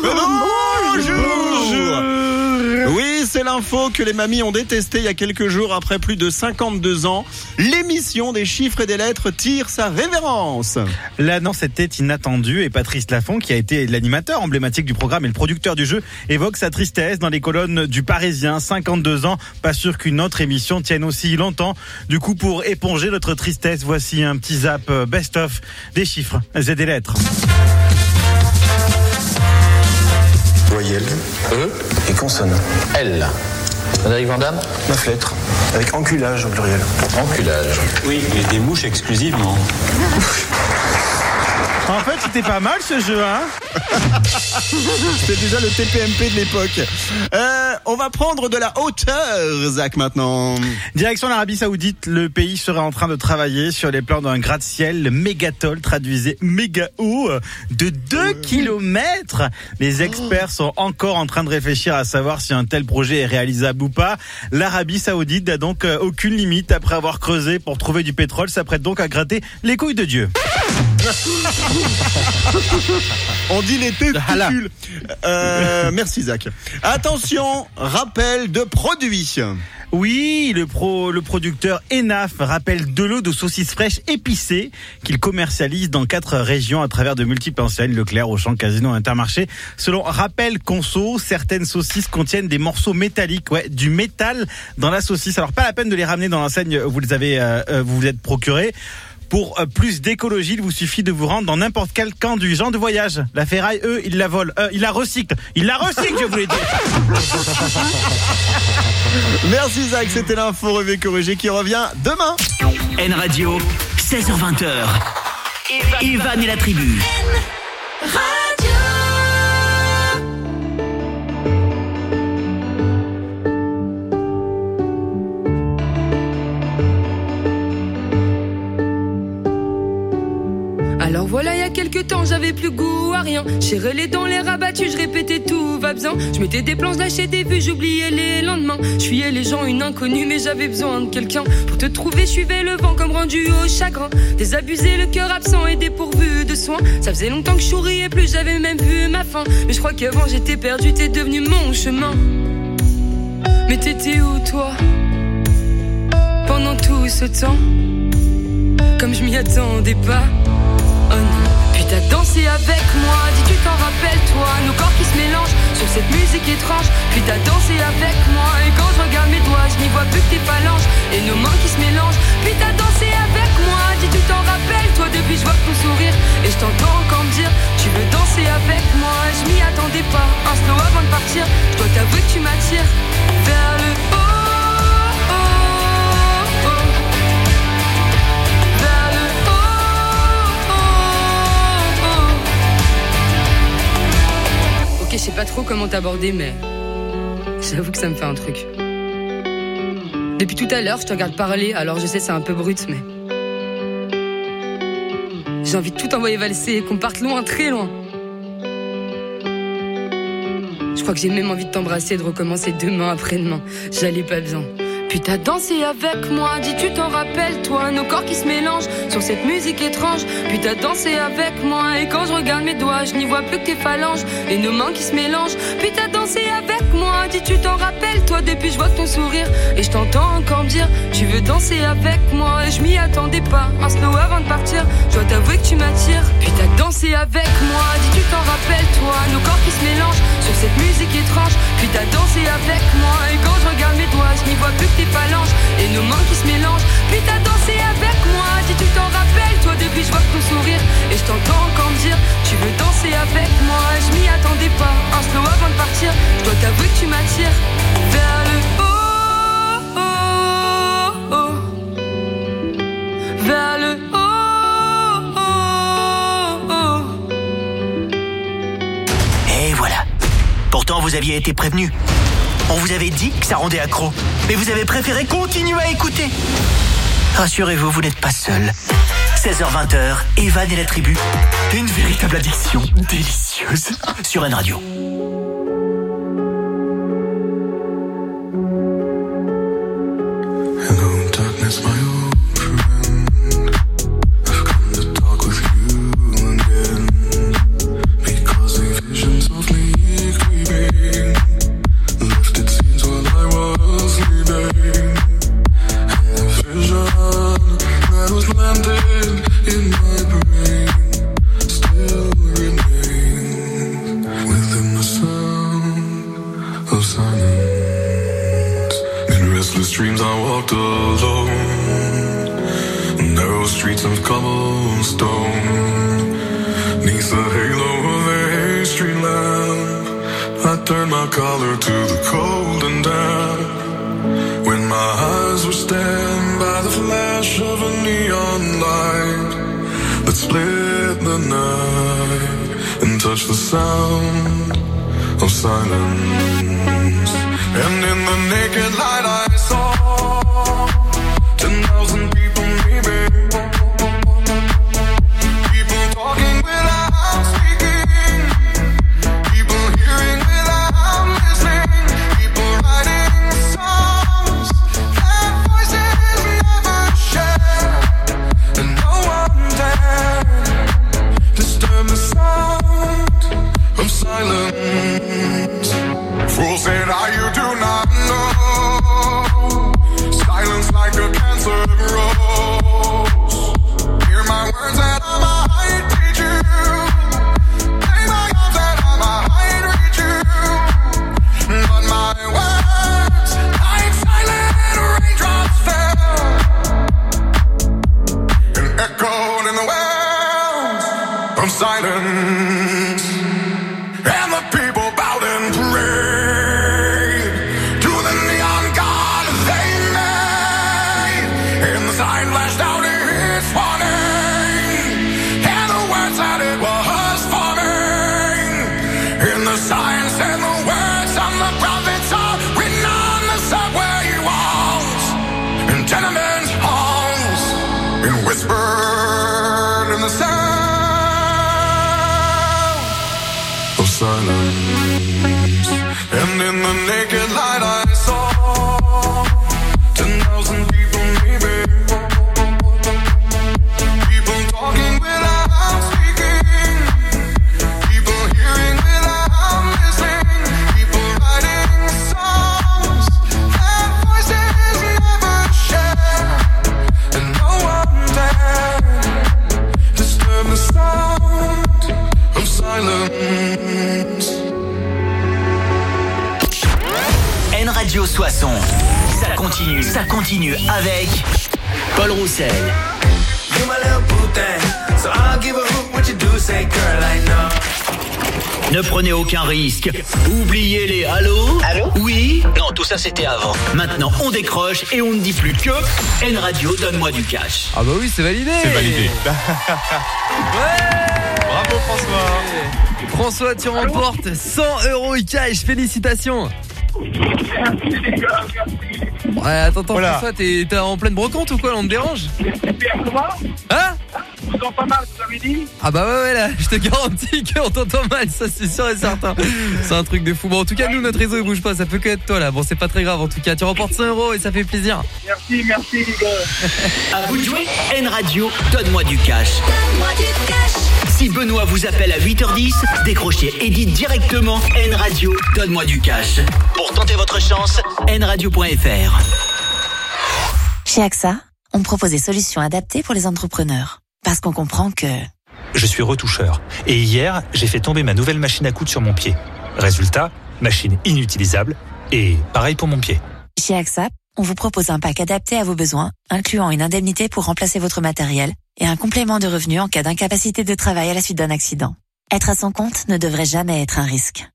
Bonjour. Oui, c'est l'info que les mamies ont détestée il y a quelques jours après plus de 52 ans. L'émission des chiffres et des lettres tire sa révérence. L'annonce était inattendue et Patrice Laffont, qui a été l'animateur emblématique du programme et le producteur du jeu, évoque sa tristesse dans les colonnes du Parisien. 52 ans, pas sûr qu'une autre émission tienne aussi longtemps. Du coup, pour éponger notre tristesse, voici un petit zap best-of des chiffres et des lettres. Voyelle, E et consonne. L. Frédéric Vandamme. 9 lettres, avec enculage au pluriel. Enculage. Oui, et des mouches exclusivement. En fait, c'était pas mal ce jeu, hein. C'était déjà le TPMP de l'époque. On va prendre de la hauteur, Zach, maintenant. Direction l'Arabie Saoudite, le pays serait en train de travailler sur les plans d'un gratte-ciel. Le mégatol, traduisez méga haut, de 2 kilomètres. Les experts sont encore en train de réfléchir à savoir si un tel projet est réalisable ou pas. L'Arabie Saoudite n'a donc aucune limite après avoir creusé pour trouver du pétrole, s'apprête donc à gratter les couilles de Dieu. On dit les testicules. Merci Zach. Attention, rappel de produit. Oui, le producteur Enaf rappelle de l'eau de saucisses fraîches épicées qu'il commercialise dans 4 régions à travers de multiples enseignes, Leclerc, Auchan, Casino, Intermarché. Selon Rappel Conso, certaines saucisses contiennent des morceaux métalliques, du métal dans la saucisse. Alors pas la peine de les ramener dans l'enseigne où vous êtes procuré. Pour plus d'écologie, il vous suffit de vous rendre dans n'importe quel camp du genre de voyage. La ferraille, il la vole. Il la recycle. Je voulais dire. Merci Zach, c'était l'info revue corrigée qui revient demain. N Radio, 16h-20h. Evan et la tribu. Alors voilà, il y a quelques temps, j'avais plus goût à rien. J'ai relé dans les rabattus, je répétais tout va bien. Je mettais des plans, je lâchais des vues, j'oubliais les lendemains. Je fuyais les gens, une inconnue, mais j'avais besoin de quelqu'un. Pour te trouver, je suivais le vent comme rendu au chagrin. Désabusé, le cœur absent et dépourvu de soins. Ça faisait longtemps que je souriais plus, j'avais même vu ma fin. Mais je crois qu'avant j'étais perdu, t'es devenu mon chemin. Mais t'étais où toi pendant tout ce temps? Comme je m'y attendais pas. Oh non, puis t'as dansé avec moi, dis tu t'en rappelles toi, nos corps qui se mélangent sur cette musique étrange. Puis t'as dansé avec moi, et quand je regarde mes doigts, je n'y vois plus que tes phalanges et nos mains qui se mélangent. Puis t'as dansé avec moi, dis tu t'en rappelles toi, depuis je vois ton sourire et je t'entends encore me dire tu veux danser avec moi. Je m'y attendais pas, un slow avant de partir, je dois t'avouer que tu m'attires vers le haut. Ok, je sais pas trop comment t'aborder, mais j'avoue que ça me fait un truc. Depuis tout à l'heure, je te regarde parler, alors je sais c'est un peu brut, mais j'ai envie de tout envoyer valser et qu'on parte loin, très loin. Je crois que j'ai même envie de t'embrasser et de recommencer demain après-demain. J'allais pas bien. puis t'as dansé avec moi. Dis tu t'en rappelles toi, nos corps qui se mélangent sur cette musique étrange. Puis t'as dansé avec moi, et quand je regarde mes doigts, je n'y vois plus que tes phalanges et nos mains qui se mélangent. Puis t'as dansé avec moi, dis tu t'en rappelles toi. Depuis je vois ton sourire et je t'entends encore me dire tu veux danser avec moi. Et je m'y attendais pas, un slow avant de partir. Je dois t'avouer que tu m'attires. Puis t'as dansé avec moi, dis tu t'en rappelles toi. Nos corps qui se mélangent sur cette musique étrange. Puis t'as dansé avec moi, et quand je regarde mes doigts, je n'y vois plus que tes phalanges et nos mains qui se mélangent. Puis t'as dansé avec moi, dis tu t'en rappelles toi. Depuis je vois ton sourire et je t'entends encore me dire tu veux danser avec moi. Et je m'y attendais pas, un slow avant de partir. Je dois t'avouer que tu m'attires vers le haut, oh, oh. Vers le haut, oh, oh. Et voilà. Pourtant vous aviez été prévenu. On vous avait dit que ça rendait accro, mais vous avez préféré continuer à écouter. Rassurez-vous, vous n'êtes pas seul. 16h-20h, Evan et la tribu. Une véritable addiction délicieuse sur N Radio. Hello, darkness, my old friend. I've come to talk with you again. Because the visions of me creeping lifted scenes while I was sleeping. And the vision that was landed in my brain still remains within the sound of silence. In restless dreams I walked alone, narrow streets of cobblestone. Neath the halo of a street lamp, I turned my collar to the cold and damp. When my eyes were stabbed by the flash of a neon light that split the night and touched the sound of silence. And in the naked light I saw 10,000 people maybe. People talking without speaking. People hearing without listening. People writing songs that voices never share. And no one dared disturb the sound of silence. Fools say that you do not know. Silence like a cancer grows. Hear my words that I might teach you. Play my arms that I might reach you. But my words, like silent raindrops fell and echoed in the wells of silence. And the people bowed and prayed to the neon god they made. And the sign flashed out its warning, and the words that it was forming. And the sign said the words of the prophets are written on the subway walls and tenement halls, and whispered in the sound of silence. And in the naked light I saw 10,000 people maybe. People talking without speaking. People hearing without listening. People writing songs that voices never share. And no one dared disturb the sound of silence. N Radio Soissons. Ça continue avec Paul Roussel. You my little boo thing, so I'll give a hoot what you do, say girl I know. Ne prenez aucun risque. Oubliez les allô. Allô? Oui? Non, tout ça c'était avant. Maintenant, on décroche et on ne dit plus que N Radio, donne-moi du cash. Ah bah oui, c'est validé. C'est validé. Ouais. Bravo François. François, tu remportes 100 € cash. Félicitations. Ouais, attends, voilà. François, t'es en pleine brocante ou quoi? On te dérange? Hein? vous entend mal, vous avez dit? Ah bah ouais, là, je te garantis qu'on t'entend mal, ça c'est sûr et certain. C'est un truc de fou. Bon, en tout cas, nous, notre réseau il bouge pas, ça peut que être toi là. Bon, c'est pas très grave en tout cas. Tu remportes 100 € et ça fait plaisir. Merci les gars. À vous de jouer. N-Radio, donne-moi du cash. Si Benoît vous appelle à 8h10, décrochez et dites directement N-Radio, donne-moi du cash. Pour tenter votre chance, nradio.fr. Chez AXA, on propose des solutions adaptées pour les entrepreneurs. Parce qu'on comprend que... Je suis retoucheur. Et hier, j'ai fait tomber ma nouvelle machine à coudre sur mon pied. Résultat, machine inutilisable. Et pareil pour mon pied. Chez AXA, on vous propose un pack adapté à vos besoins, incluant une indemnité pour remplacer votre matériel et un complément de revenu en cas d'incapacité de travail à la suite d'un accident. Être à son compte ne devrait jamais être un risque.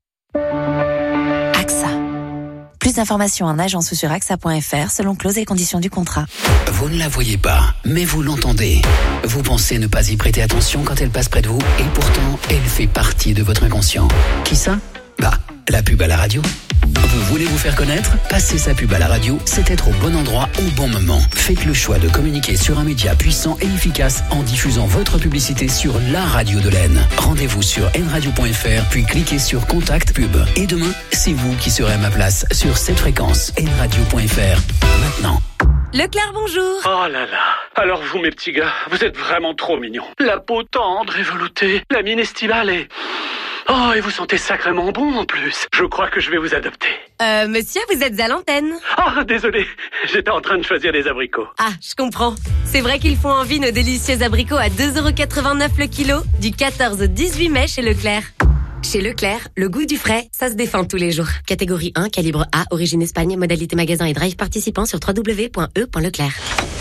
AXA. Plus d'informations en agence ou sur AXA.fr selon clauses et conditions du contrat. Vous ne la voyez pas, mais vous l'entendez. Vous pensez ne pas y prêter attention quand elle passe près de vous, et pourtant, elle fait partie de votre inconscient. Qui ça? Bah, la pub à la radio. Vous voulez vous faire connaître? Passer sa pub à la radio, c'est être au bon endroit au bon moment. Faites le choix de communiquer sur un média puissant et efficace en diffusant votre publicité sur la radio de l'Aisne. Rendez-vous sur nradio.fr, puis cliquez sur Contact Pub. Et demain, c'est vous qui serez à ma place sur cette fréquence, nradio.fr. Maintenant. Leclerc, bonjour. Oh là là. Alors vous, mes petits gars, vous êtes vraiment trop mignons. La peau tendre et veloutée, la mine estivale et... Oh, et vous sentez sacrément bon en plus. Je crois que je vais vous adopter. Monsieur, vous êtes à l'antenne. Ah, désolé, j'étais en train de choisir des abricots. Ah, je comprends. C'est vrai qu'ils font envie nos délicieux abricots à 2,89 € le kilo, du 14 au 18 mai chez Leclerc. Chez Leclerc, le goût du frais, ça se défend tous les jours. Catégorie 1, calibre A, origine Espagne, modalité magasin et drive participant sur www.e.leclerc.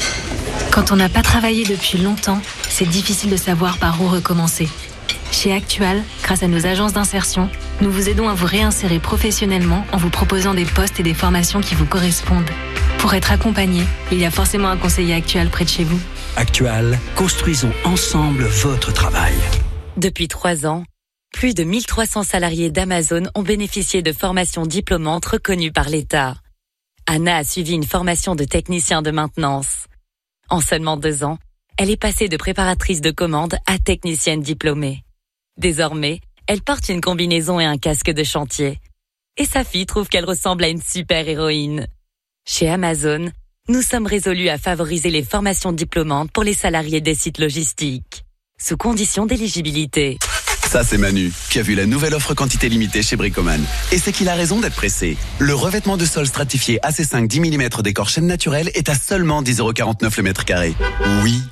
Quand on n'a pas travaillé depuis longtemps, c'est difficile de savoir par où recommencer. Chez Actual, grâce à nos agences d'insertion, nous vous aidons à vous réinsérer professionnellement en vous proposant des postes et des formations qui vous correspondent. Pour être accompagné, il y a forcément un conseiller Actual près de chez vous. Actual, construisons ensemble votre travail. Depuis 3 ans, plus de 1300 salariés d'Amazon ont bénéficié de formations diplômantes reconnues par l'État. Anna a suivi une formation de technicien de maintenance. En seulement 2 ans, elle est passée de préparatrice de commande à technicienne diplômée. Désormais, elle porte une combinaison et un casque de chantier. Et sa fille trouve qu'elle ressemble à une super-héroïne. Chez Amazon, nous sommes résolus à favoriser les formations diplômantes pour les salariés des sites logistiques, sous condition d'éligibilité. Ça, c'est Manu, qui a vu la nouvelle offre quantité limitée chez Bricoman. Et c'est qu'il a raison d'être pressé. Le revêtement de sol stratifié AC5 10 mm décor chêne naturel est à seulement 10,49 € le mètre carré. Oui,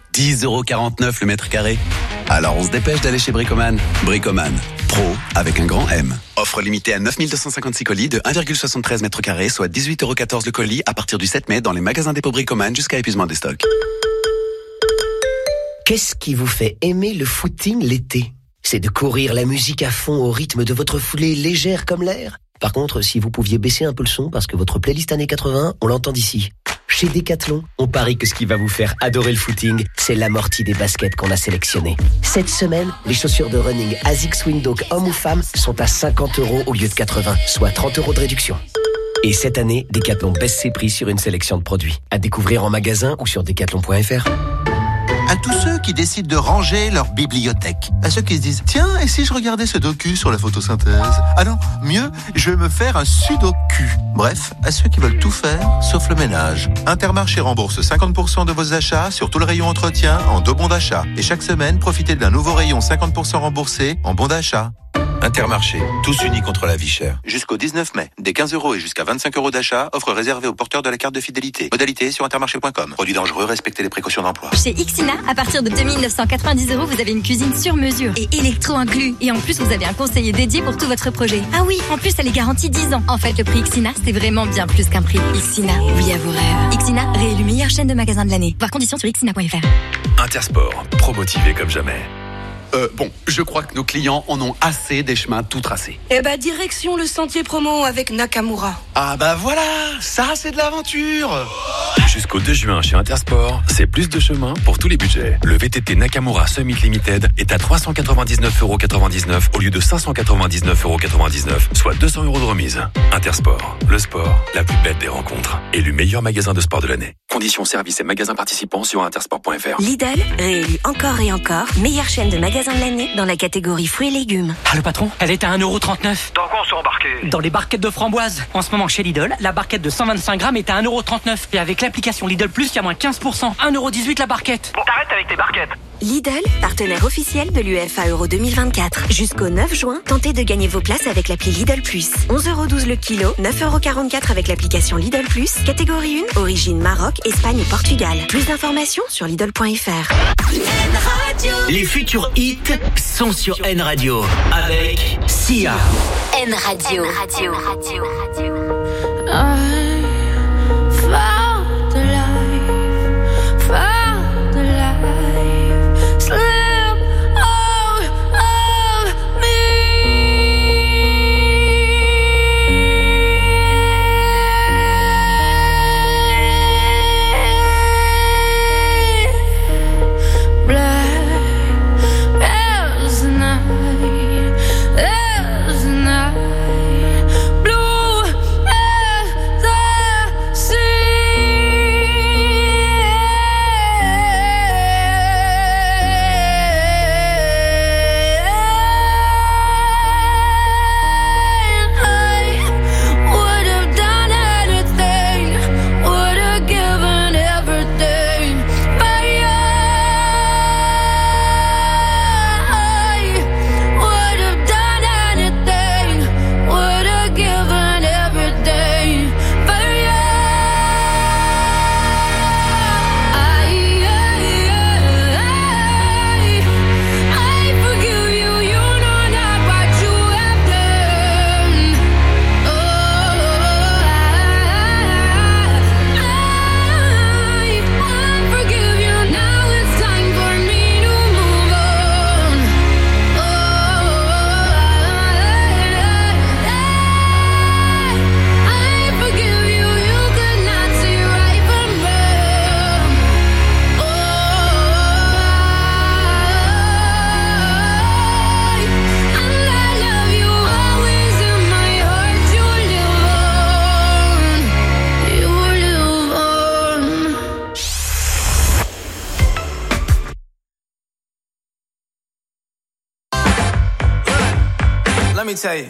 10,49 € le mètre carré. Alors on se dépêche d'aller chez Bricoman. Bricoman, pro avec un grand M. Offre limitée à 9256 colis de 1,73 mètres carrés, soit 18,14 € le colis à partir du 7 mai dans les magasins dépôt Bricoman jusqu'à épuisement des stocks. Qu'est-ce qui vous fait aimer le footing l'été ? C'est de courir la musique à fond au rythme de votre foulée légère comme l'air. Par contre, si vous pouviez baisser un peu le son parce que votre playlist années 80, on l'entend d'ici. Chez Decathlon, on parie que ce qui va vous faire adorer le footing, c'est l'amorti des baskets qu'on a sélectionnées. Cette semaine, les chaussures de running ASICS Windhoek hommes ou femmes sont à 50 € au lieu de 80, soit 30 € de réduction. Et cette année, Decathlon baisse ses prix sur une sélection de produits. À découvrir en magasin ou sur decathlon.fr. À tous ceux qui décident de ranger leur bibliothèque. À ceux qui se disent, tiens, et si je regardais ce docu sur la photosynthèse? Ah non, mieux, je vais me faire un sudoku. Bref, à ceux qui veulent tout faire, sauf le ménage. Intermarché rembourse 50% de vos achats sur tout le rayon entretien en 2 bons d'achat. Et chaque semaine, profitez d'un nouveau rayon 50% remboursé en bons d'achat. Intermarché, tous unis contre la vie chère. Jusqu'au 19 mai, des 15 € et jusqu'à 25 € d'achat, offre réservée aux porteurs de la carte de fidélité. Modalité sur intermarché.com. Produit dangereux, respectez les précautions d'emploi. Chez Ixina, à partir de 2 990 €, vous avez une cuisine sur mesure et électro inclus. Et en plus, vous avez un conseiller dédié pour tout votre projet. Ah oui, en plus, elle est garantie 10 ans. En fait, le prix Ixina, c'est vraiment bien plus qu'un prix. Ixina, oui à vos rêves. Ixina, réélu meilleure chaîne de magasins de l'année. Voir conditions sur ixina.fr. Intersport, pro-motivé comme jamais. Bon, je crois que nos clients en ont assez des chemins tout tracés. Eh ben, direction le sentier promo avec Nakamura. Ah bah voilà, ça c'est de l'aventure. Jusqu'au 2 juin chez Intersport, c'est plus de chemin pour tous les budgets. Le VTT Nakamura Summit Limited est à 399,99€ au lieu de 599,99€, soit 200€ de remise. Intersport, le sport, la plus belle des rencontres. Élu meilleur magasin de sport de l'année. Conditions, services et magasins participants sur intersport.fr. Lidl, réélu encore et encore, meilleure chaîne de magasins de l'année dans la catégorie fruits et légumes. Ah, le patron, elle est à 1,39€. Dans quoi on s'est embarqué? Dans les barquettes de framboises. En ce moment chez Lidl, la barquette de 125 grammes est à 1,39€. Et avec l'application Lidl Plus, il y a moins 15%. 1,18€ la barquette. Bon, t'arrêtes avec tes barquettes. Lidl, partenaire officiel de l'UEFA Euro 2024. Jusqu'au 9 juin, tentez de gagner vos places avec l'appli Lidl Plus. 11,12€ le kilo, 9,44€ avec l'application Lidl Plus. Catégorie 1, origine Maroc, Espagne ou Portugal. Plus d'informations sur Lidl.fr. Les futurs hits sont sur N Radio avec Sia. N Radio. Let me tell you.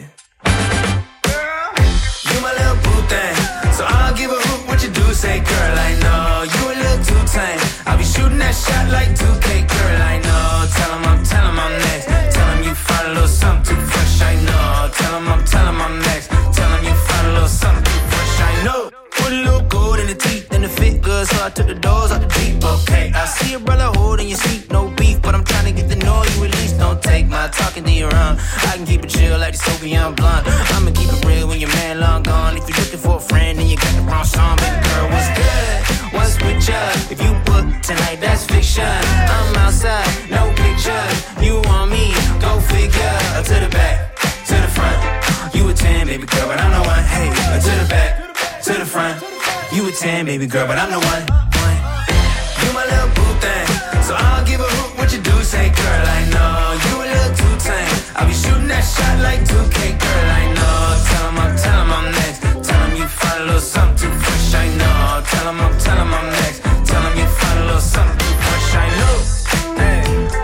Girl, you my little boo thing. So I'll give a hoot what you do, say, girl, I know. You a little too tame. I'll be shooting that shot like 2K, girl, I know. Tell him I'm next. Tell him you find a little something too fresh, I know. Tell him I'm next. Tell him you find a little something too fresh, I know. Put a little gold in the teeth and the fit good, so I took the doors out the Jeep, okay. I see a brother holding your seat, no beef, but I'm trying to get to know you at least. Don't take my talking to your own. I can keep it chill like the Soviet blonde. I'ma keep it real when your man long gone. If you're looking for a friend and you got the wrong song, baby girl, what's good? What's with ya? If you book tonight, that's fiction. I'm outside, no pictures. You want me? Go figure. To the back, to the front. You a 10, baby girl, but I'm the one. Hey, to the back, to the front. You a 10, baby girl, but I'm the one. You my little boo thing. So I'll give a hoot what you do, say, girl, I know. You a little too tame. I'll be shooting that shot like 2K, girl, I know. Tell him I'm next. Tell him you find a little something too fresh, I know. Tell him I'm next. Tell him you find a little something too fresh, I know. Hey,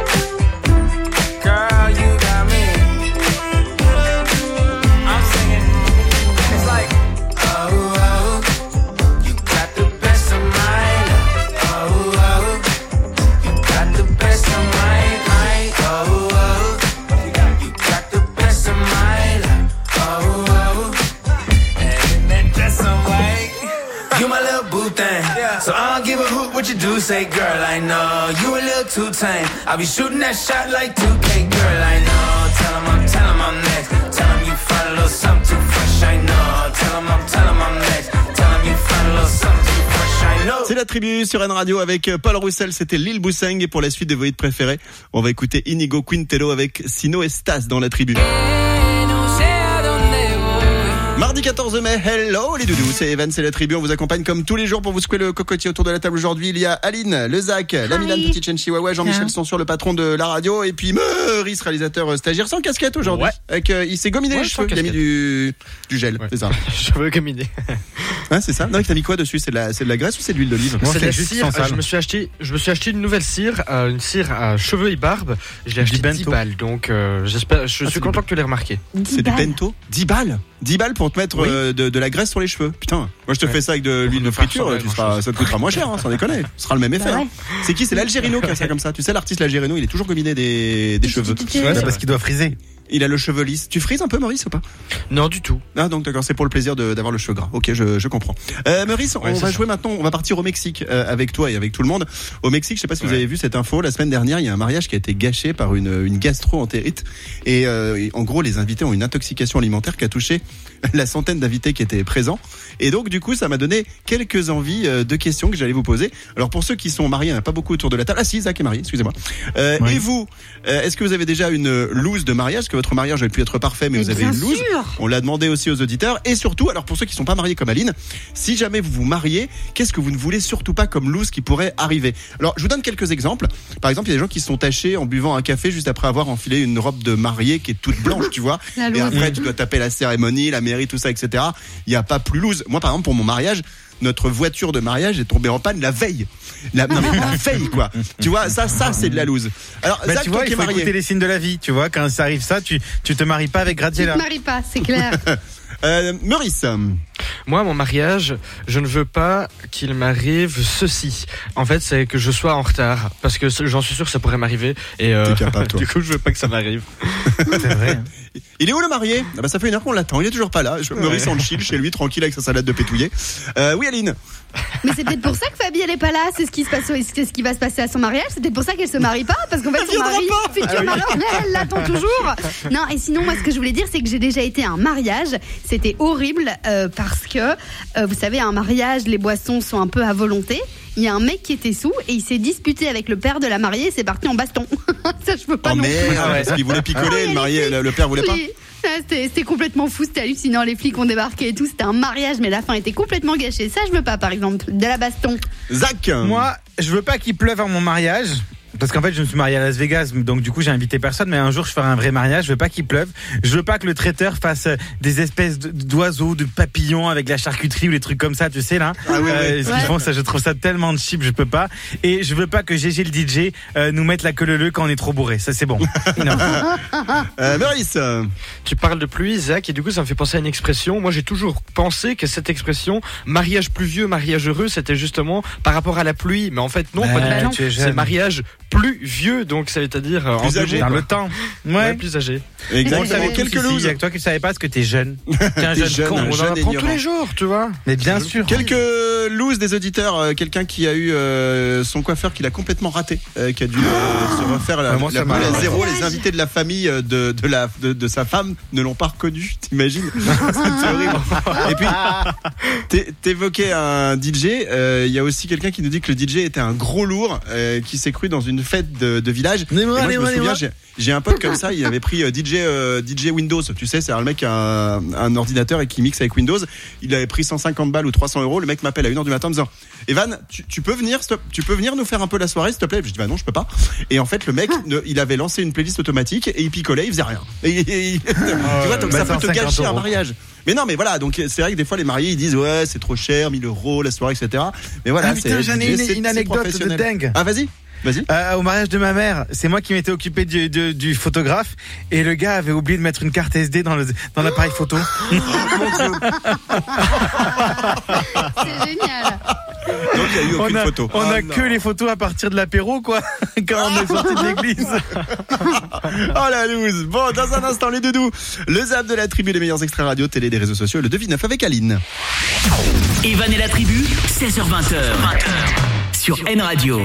girl, you got me. I'm singing. It's like, oh, you got the best of mine. Oh, you got the best of mine. Oh, you got the best of mine. Oh, and that dress I'm white. You my little boo thing. So I don't give a hoot what you do, say, girl, I know. You a little too tame. I'll be shooting that shot like 2K, girl, I know. Tell him I'm next. Tell him you find a little something too fresh, I know. Tell him I'm next. Tell him you find a little something too fresh, I know. C'est la tribu sur N Radio avec Paul Roussel, c'était Lil Bousseng. Et pour la suite de vos hits préférés, on va écouter Inigo Quintero avec Sino Estas dans la tribu. Mardi 14 mai, hello les doudous, c'est Evan, c'est la tribu, on vous accompagne comme tous les jours pour vous secouer le cocotier autour de la table. Aujourd'hui, il y a Aline, le Zach, la Milan, Petit Chen Chihuahua, Jean-Michel Sanson, le patron de la radio, et puis Maurice, réalisateur stagiaire, sans casquette aujourd'hui. Ouais. Avec, il s'est gominé les cheveux, il a mis du gel, c'est ça. Cheveux gominés. Hein, c'est ça. Non, t'as mis quoi dessus? C'est de la graisse ou c'est de l'huile d'olive? C'est de la cire. Je me suis acheté une nouvelle cire, une cire à cheveux et barbe. Je l'ai acheté 10 balles, donc j'espère. Je suis content que tu l'aies remarqué. C'est du bento. 10 balles. 10 balles pour te mettre de la graisse sur les cheveux. Putain, moi je te fais ça avec de l'huile de friture, ça te coûtera moins cher, sans déconner. Ce sera le même effet. Hein. C'est qui? C'est l'Algérino qui a ça comme ça. Tu sais, l'artiste l'Algérino, il est toujours gominé des cheveux. Parce qu'il doit friser. Il a le cheveu lisse. Tu frises un peu, Maurice, ou pas? Non, du tout. Ah, donc d'accord, c'est pour le plaisir d'avoir le cheveu gras. Ok, je comprends. Maurice, on va jouer maintenant. On va partir au Mexique avec toi et avec tout le monde. Au Mexique, je sais pas si vous avez vu cette info. La semaine dernière, il y a un mariage qui a été gâché par une gastro-entérite. Et en gros, les invités ont une intoxication alimentaire qui a touché la centaine d'invités qui étaient présents. Et donc, du coup, ça m'a donné quelques envies de questions que j'allais vous poser. Alors, pour ceux qui sont mariés, il n'y en a pas beaucoup autour de la table. Ah si, Zach est marié, excusez-moi. Oui. Et vous, est-ce que vous avez déjà une loose de mariage? Que votre mariage aurait pu être parfait, mais vous avez une loose. On l'a demandé aussi aux auditeurs. Et surtout, alors pour ceux qui sont pas mariés comme Aline, si jamais vous vous mariez, qu'est-ce que vous ne voulez surtout pas comme loose qui pourrait arriver? Alors, je vous donne quelques exemples. Par exemple, il y a des gens qui se sont tachés en buvant un café juste après avoir enfilé une robe de mariée qui est toute blanche, tu vois. Et après, tu dois taper la cérémonie, la mairie, tout ça, etc. Il n'y a pas plus loose. Moi, par exemple, pour mon mariage, notre voiture de mariage est tombée en panne la veille. La veille, quoi. Tu vois, ça c'est de la loose. Alors, Zach, tu vois, il faut marié, écouter les signes de la vie. Tu vois, quand ça arrive ça, tu te maries pas avec Graziella. Tu te maries pas, c'est clair. Maurice. Moi, mon mariage, je ne veux pas qu'il m'arrive ceci. En fait, c'est que je sois en retard. Parce que j'en suis sûr que ça pourrait m'arriver. Et capable, toi. du coup, je veux pas que ça m'arrive. C'est vrai. Il est où le marié? Ah bah ça fait une heure qu'on l'attend, il est toujours pas là. Maurice en chill chez lui, tranquille avec sa salade de pétouillé. Oui, Aline. Mais c'est peut-être pour ça que Fabi elle est pas là. C'est ce qui va se passer à son mariage. C'est peut-être pour ça qu'elle se marie pas, parce qu'en fait son mari, futur mari, elle l'attend toujours. Non, et sinon moi ce que je voulais dire, c'est que j'ai déjà été à un mariage. C'était horrible parce que vous savez, à un mariage, les boissons sont un peu à volonté. Il y a un mec qui était sous et il s'est disputé avec le père de la mariée et c'est parti en baston. Ça, je peux pas non plus. Parce qu'il voulait picoler, le père voulait pas. C'était complètement fou, c'était hallucinant. Les flics ont débarqué et tout. C'était un mariage, mais la fin était complètement gâchée. Ça, je veux pas, par exemple, de la baston. Zach. Moi, je veux pas qu'il pleuve à mon mariage. Parce qu'en fait, je me suis marié à Las Vegas, donc du coup, j'ai invité personne. Mais un jour, je ferai un vrai mariage. Je veux pas qu'il pleuve. Je veux pas que le traiteur fasse des espèces d'oiseaux, de papillons avec la charcuterie ou les trucs comme ça, tu sais là. Ah oui, oui. Ce qu'ils font, ça, je trouve ça tellement cheap, je peux pas. Et je veux pas que GG le DJ nous mette la queue leu quand on est trop bourré. Ça, c'est bon. Maurice. Tu parles de pluie, Zach, et du coup, ça me fait penser à une expression. Moi, j'ai toujours pensé que cette expression, mariage pluvieux, mariage heureux, c'était justement par rapport à la pluie. Mais en fait, non, pas du tout. C'est mariage plus vieux, donc ça veut dire plus âgé dans le temps. Ouais, plus âgé. Exactement. Quelques looses. Avec toi qui ne savais pas ce que t'es jeune. T'es un jeune con. On en apprend tous les jours, tu vois. Mais bien sûr. Quelques looses des auditeurs. Quelqu'un qui a eu son coiffeur qu'il a complètement raté, qui a dû se refaire la boule à zéro. Les invités de la famille de sa femme ne l'ont pas reconnu. T'imagines? C'est horrible. Et puis t'évoquais un DJ. Il y a aussi quelqu'un qui nous dit que le DJ était un gros lourd qui s'est cru dans une fête de village. Moi, je me souviens, j'ai un pote comme ça, il avait pris DJ Windows, tu sais, c'est le mec qui a un ordinateur et qui mixe avec Windows. Il avait pris 150 balles ou 300 €. Le mec m'appelle à 1h du matin en me disant: Evan, tu peux venir nous faire un peu la soirée, s'il te plaît? Je dis: bah non, je peux pas. Et en fait, le mec, il avait lancé une playlist automatique et il picolait, il faisait rien. Tu vois, donc ça peut te gâcher un mariage. Mais non, mais voilà, donc c'est vrai que des fois les mariés ils disent: ouais, c'est trop cher, 1000 €, la soirée, etc. Mais voilà, j'en ai une anecdote de dingue. Ah, vas-y. Au mariage de ma mère, c'est moi qui m'étais occupé du photographe et le gars avait oublié de mettre une carte SD dans l'appareil photo. C'est génial. Donc il n'y a eu aucune photo. On a que les photos à partir de l'apéro, quoi, quand on est sorti de l'église. Oh la loose. Bon, dans un instant, les doudous, le zap de la tribu, les meilleurs extraits radio, télé, des réseaux sociaux, le Devine 9 avec Aline. Evan et la tribu, 16h-20h. Sur N Radio.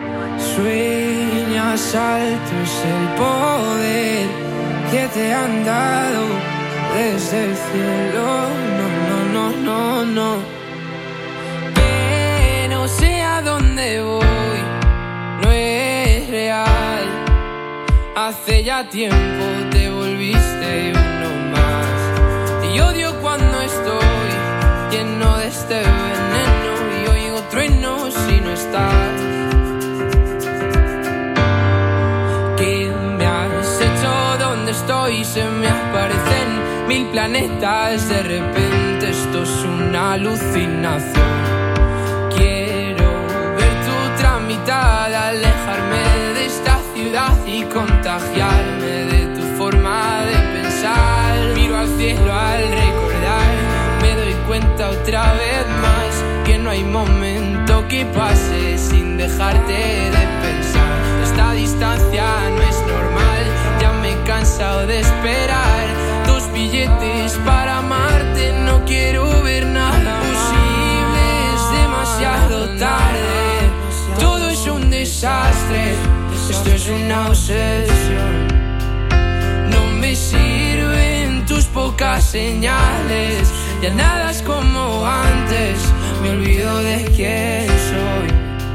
Sueñas altos el poder que te han dado desde el cielo. No, no, no, no, no. Que no no sé a dónde voy, no es real. Hace ya tiempo te volviste uno más. Y odio cuando estoy lleno de este veneno y oigo truenos si no estás. ¿Qué me has hecho? ¿Dónde estoy? Se me aparecen 1000 planetas. De repente esto es una alucinación. Quiero ver tu tramitar, alejarme de esta ciudad y contagiarme de tu forma de pensar. Miro al cielo al recordar, me doy cuenta otra vez más que no hay momento que pase sin dejarte de pensar. Esta distancia no es normal, ya me he cansado de esperar. 2 billetes para amarte, no quiero ver nada posible, es demasiado tarde. Todo es un desastre, esto es una obsesión. No me sirven tus pocas señales, ya nada es como antes, me olvido de quién soy.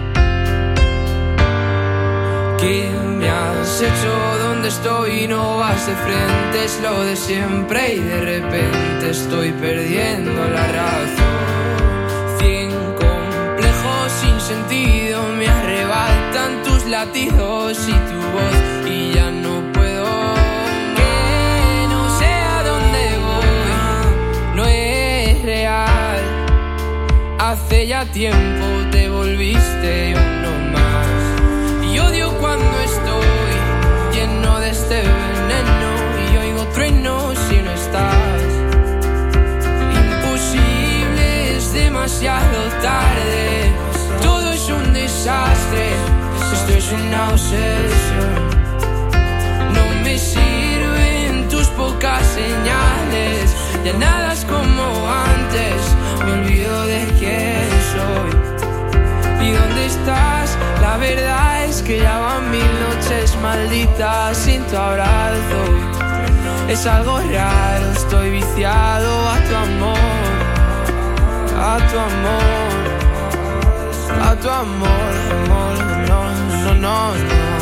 ¿Qué me has hecho? ¿Dónde estoy? No vas de frente, es lo de siempre y de repente estoy perdiendo la razón. 100 complejos sin sentido me arrebatan tus latidos y tu voz y ya no puedo. Que no sé a dónde voy, no es real. Hace ya tiempo te volviste uno más. Y odio cuando estoy lleno de este veneno y oigo truenos si no estás. Imposible, es demasiado tarde. Todo es un desastre, esto es una obsesión. No me sirven tus pocas señales, ya nada es como antes, me olvido de quién soy. ¿Y dónde estás? La verdad es que ya van 1000 noches malditas sin tu abrazo. Es algo raro, estoy viciado a tu amor, a tu amor, a tu amor, amor, no, no, no, no.